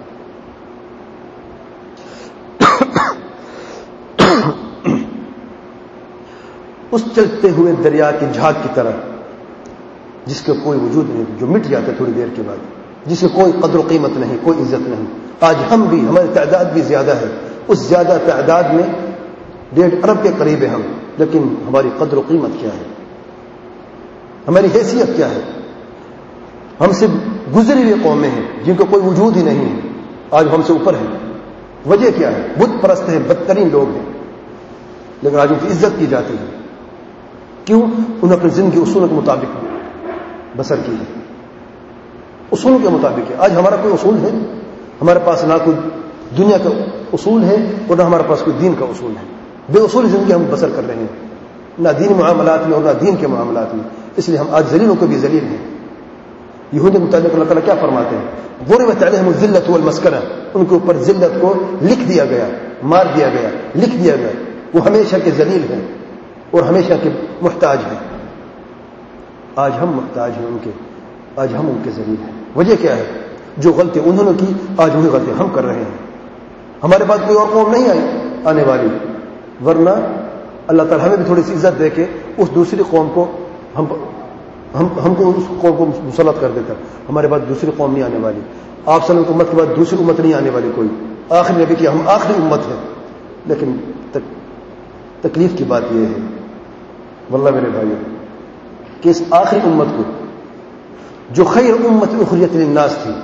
اس چلتے ہوئے دریا کی جھاگ کی طرح جس کا کوئی وجود نہیں، جو مٹ جاتا ہے تھوڑی دیر کے بعد، جس کی کوئی قدر و قیمت نہیں، کوئی عزت نہیں. آج ہم بھی، ہماری تعداد بھی زیادہ ہے، اس زیادہ تعداد میں 1.5 ارب کے قریب ہے ہم، لیکن ہماری قدر و قیمت کیا ہے؟ ہماری حیثیت کیا ہے؟ ہم سے گزری ہوئی قومیں ہیں جن کا کوئی وجود ہی نہیں ہے، آج ہم سے اوپر ہیں. وجہ کیا ہے؟ بت پرست ہیں، بدترین لوگ ہیں، لیکن آج ان کی عزت کی جاتی ہے. کیوں؟ انہوں نے اپنی زندگی اصولوں کے مطابق بسر کی ہے، اصولوں کے مطابق ہے. آج ہمارا کوئی اصول ہے؟ ہمارے پاس نہ کوئی دنیا کا اصول ہے اور نہ ہمارے پاس کوئی دین کا اصول ہے. بے اصول زندگی ہم بسر کر رہے ہیں، نہ دینی معاملات میں اور نہ دین کے معاملات میں. اس لیے ہم آج ذلیلوں کو بھی ذلیل ہیں. یہودی متعلق اللہ تعالیٰ کیا فرماتے ہیں؟ ضربت علیہم الذلۃ والمسکنہ، ان کے اوپر ذلت کو لکھ دیا گیا، مار دیا گیا، لکھ دیا گیا. وہ ہمیشہ کے ذلیل ہیں اور ہمیشہ کے محتاج ہیں. آج ہم محتاج ہیں ان کے، آج ہم ان کے ذلیل ہیں. وجہ کیا ہے؟ جو غلطی انہوں نے کی آج وہی غلطی ہم کر رہے ہیں. ہمارے پاس کوئی اور قوم نہیں آنے والی، ورنہ اللہ تعالیٰ ہمیں بھی تھوڑی سی عزت دے کے اس دوسری قوم کو ہم کو اس قوم کو مسلط کر دیتا. ہمارے پاس دوسری قوم نہیں آنے والی. آپ صلی اللہ علیہ وسلم کی امت کے بعد دوسری امت نہیں آنے والی کوئی. آخری نبی کی ہم آخری امت ہیں. لیکن تکلیف کی بات یہ ہے واللہ میرے بھائیو کہ اس آخری امت کو جو خیر امت اخرجت للناس تھی،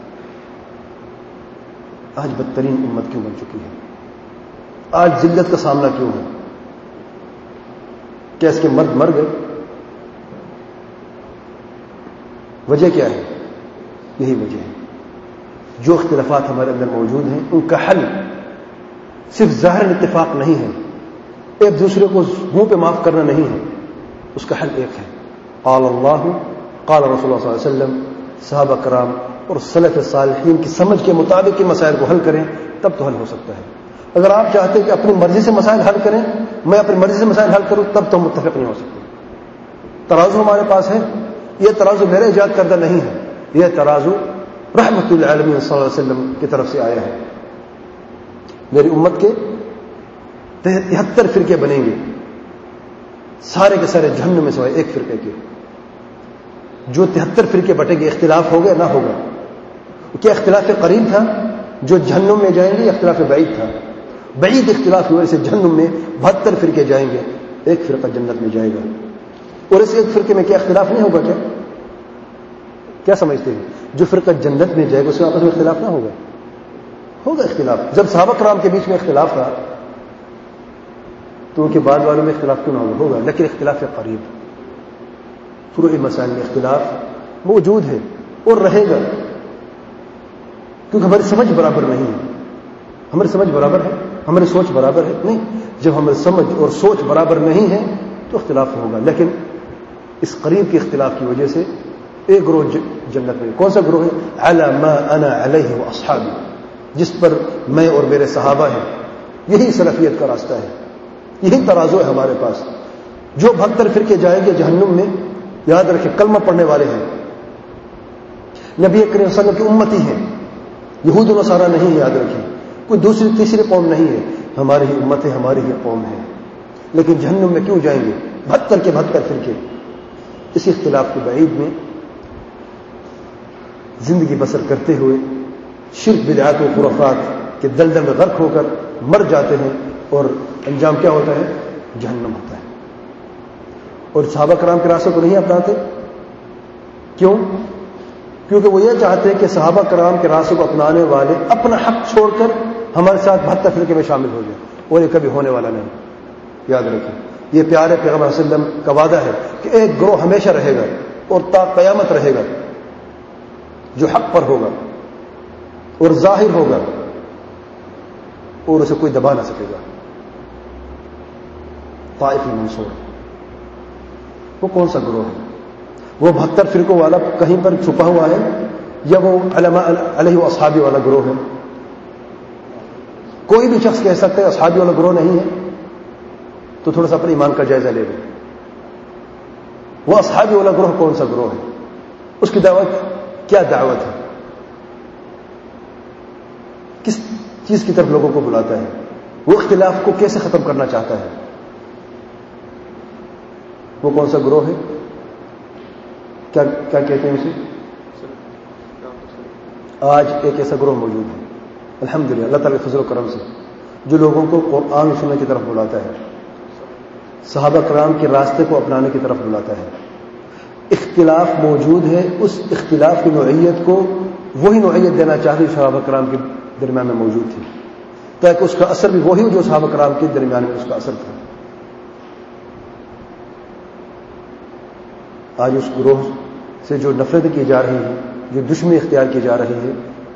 آج بدترین امت کیوں بن چکی ہے؟ آج ذلت کا سامنا کیوں ہے؟ کیا اس کے مرد مر گئے؟ وجہ کیا ہے؟ یہی وجہ ہے، جو اختلافات ہمارے اندر موجود ہیں ان کا حل صرف ظاہر اتفاق نہیں ہے، ایک دوسرے کو منہ پہ معاف کرنا نہیں ہے، اس کا حل ایک ہے، قال اللہ قال رسول اللہ صلی اللہ علیہ وسلم، صحابہ کرام اور سلف صالحین کی سمجھ کے مطابق ان مسائل کو حل کریں، تب تو حل ہو سکتا ہے۔ اگر آپ چاہتے کہ اپنی مرضی سے مسائل حل کریں، میں اپنی مرضی سے مسائل حل کروں، تب تو متفق نہیں ہو سکتے۔ ترازو ہمارے پاس ہے، یہ ترازو میرے ایجاد کردہ نہیں ہے، یہ ترازو رحمت للعالمین صلی اللہ علیہ وسلم کی طرف سے آیا ہے۔ میری امت کے 73 فرقے بنیں گے، سارے کے سارے جہنم میں سوائے ایک فرقے کے۔ جو 73 فرقے بٹیں گے، اختلاف ہوگا نہ ہوگا؟ کیا اختلاف قریب تھا جو جہنم میں جائیں گے، یا اختلاف بعید تھا؟ بعید اختلاف کی وجہ سے جہنم میں 72 فرقے جائیں گے، ایک فرقہ جنت میں جائے گا۔ اور اس ایک فرقے میں کیا اختلاف نہیں ہوگا؟ کیا سمجھتے ہیں؟ جو فرقہ جنت میں جائے گا اس میں آپس میں اختلاف نہ ہوگا؟ ہوگا اختلاف۔ جب صحابہ کرام کے بیچ میں اختلاف تھا تو ان کے بعد والوں میں اختلاف کیوں نہ ہوگا؟ لیکن اختلاف قریب، فروعی مسائل میں اختلاف موجود ہے اور رہے گا، کیونکہ ہماری سمجھ برابر نہیں ہے۔ ہماری سمجھ برابر ہے، ہماری سوچ برابر ہے نہیں؟ جب ہماری سمجھ اور سوچ برابر نہیں ہے تو اختلاف ہوگا۔ لیکن اس قریب کے اختلاف کی وجہ سے ایک گروہ جنت میں، کون سا گروہ ہے؟ علی ما انا علیہ واصحابی، جس پر میں اور میرے صحابہ ہیں۔ یہی سلفیت کا راستہ ہے، یہی ترازو ہے ہمارے پاس۔ جو 72 فرقے جائیں گے جہنم میں، یاد رکھیں کلمہ پڑھنے والے ہیں، نبی کریم صلی اللہ علیہ وسلم کی امتی ہیں، یہود و نصارہ نہیں ہے، یاد رکھیں کوئی دوسری تیسری قوم نہیں ہے، ہماری ہی امت ہے، ہماری ہی قوم ہے۔ لیکن جہنم میں کیوں جائیں گے 72 کے 72 فرقے؟ اسی اختلاف کے بعید میں زندگی بسر کرتے ہوئے شرک بدعات و خرافات کے دلدل میں غرق ہو کر مر جاتے ہیں، اور انجام کیا ہوتا ہے؟ جہنم ہوتا ہے۔ اور صحابہ کرام کے راستے کو نہیں اپناتے، کیوں؟ کیونکہ وہ یہ چاہتے ہیں کہ صحابہ کرام کے راستے کو اپنانے والے اپنا حق چھوڑ کر ہمارے ساتھ 72 فرقے میں شامل ہو جائیں، اور یہ کبھی ہونے والا نہیں۔ یاد رکھیں یہ پیارے پیغمبر صلی اللہ علیہ وسلم کا وعدہ ہے کہ ایک گروہ ہمیشہ رہے گا اور تا قیامت رہے گا، جو حق پر ہوگا اور ظاہر ہوگا اور اسے کوئی دبا نہ سکے گا۔ طائف المنصور، وہ کون سا گروہ ہے؟ وہ 72 فرقوں والا کہیں پر چھپا ہوا ہے، یا وہ علماء علیہ و اصحابی والا گروہ ہے؟ کوئی بھی شخص کہہ سکتا ہے اصحابی والا گروہ نہیں ہے، تو تھوڑا سا اپنے ایمان کا جائزہ لے لیں۔ وہ اصحابی والا گروہ کون سا گروہ ہے؟ اس کی دعوت کیا دعوت ہے؟ کس چیز کی طرف لوگوں کو بلاتا ہے؟ وہ اختلاف کو کیسے ختم کرنا چاہتا ہے؟ وہ کون سا گروہ ہے؟ کیا کہتے ہیں اسے؟ آج ایک ایسا گروہ موجود ہے الحمدللہ اللہ تعالی کے فضل و کرم سے، جو لوگوں کو قرآن و سنت کی طرف بلاتا ہے، صحابہ کرام کے راستے کو اپنانے کی طرف بلاتا ہے۔ اختلاف موجود ہے، اس اختلاف کی نوعیت کو وہی نوعیت دینا چاہتے صحابہ کرام کے درمیان میں موجود تھی، تاکہ اس کا اثر بھی وہی ہو جو صحابہ کرام کے درمیان میں اس کا اثر تھا۔ آج اس گروہ سے جو نفرت کی جا رہی ہے، جو دشمنی اختیار کی جا رہی ہے،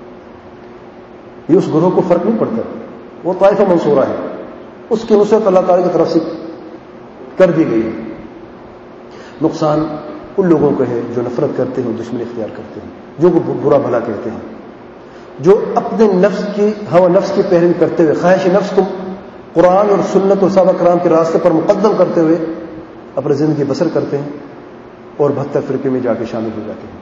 یہ اس گروہ کو فرق نہیں پڑتا، وہ طائفہ منصورہ ہے، اس کی نصرت اللہ تعالی کی طرف سے کر دی گئی ہے۔ نقصان ان لوگوں کو ہے جو نفرت کرتے ہیں، دشمنی اختیار کرتے ہیں، جو برا بھلا کہتے ہیں، جو اپنے نفس کی ہوا نفس کی پیروی کرتے ہوئے، خواہش نفس کو قرآن اور سنت اور صحابہ کرام کے راستے پر مقدم کرتے ہوئے اپنی زندگی بسر کرتے ہیں اور 72 فرقے میں جا کے شامل ہو جاتے ہیں۔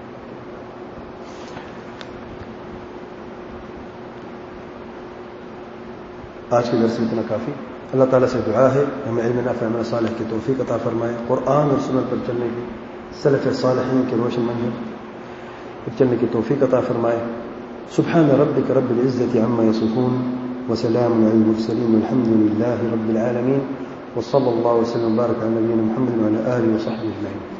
آج کے درس میں اتنا کافی۔ اللہ تعالیٰ سے دعا ہے ہمیں علم نافع عمل صالح کی توفیق عطا فرمائے، قرآن اور سنت پر چلنے کی، سلف صالحین کے روشن منہج پر چلنے کی توفیق عطا فرمائے۔ سبحان ربک رب العزة عما یصفون وسلام علی المرسلین والحمد للہ رب العالمین، وصلی اللہ وسلم وبارک علی نبینا محمد وعلی آلہ وصحبہ اجمعین۔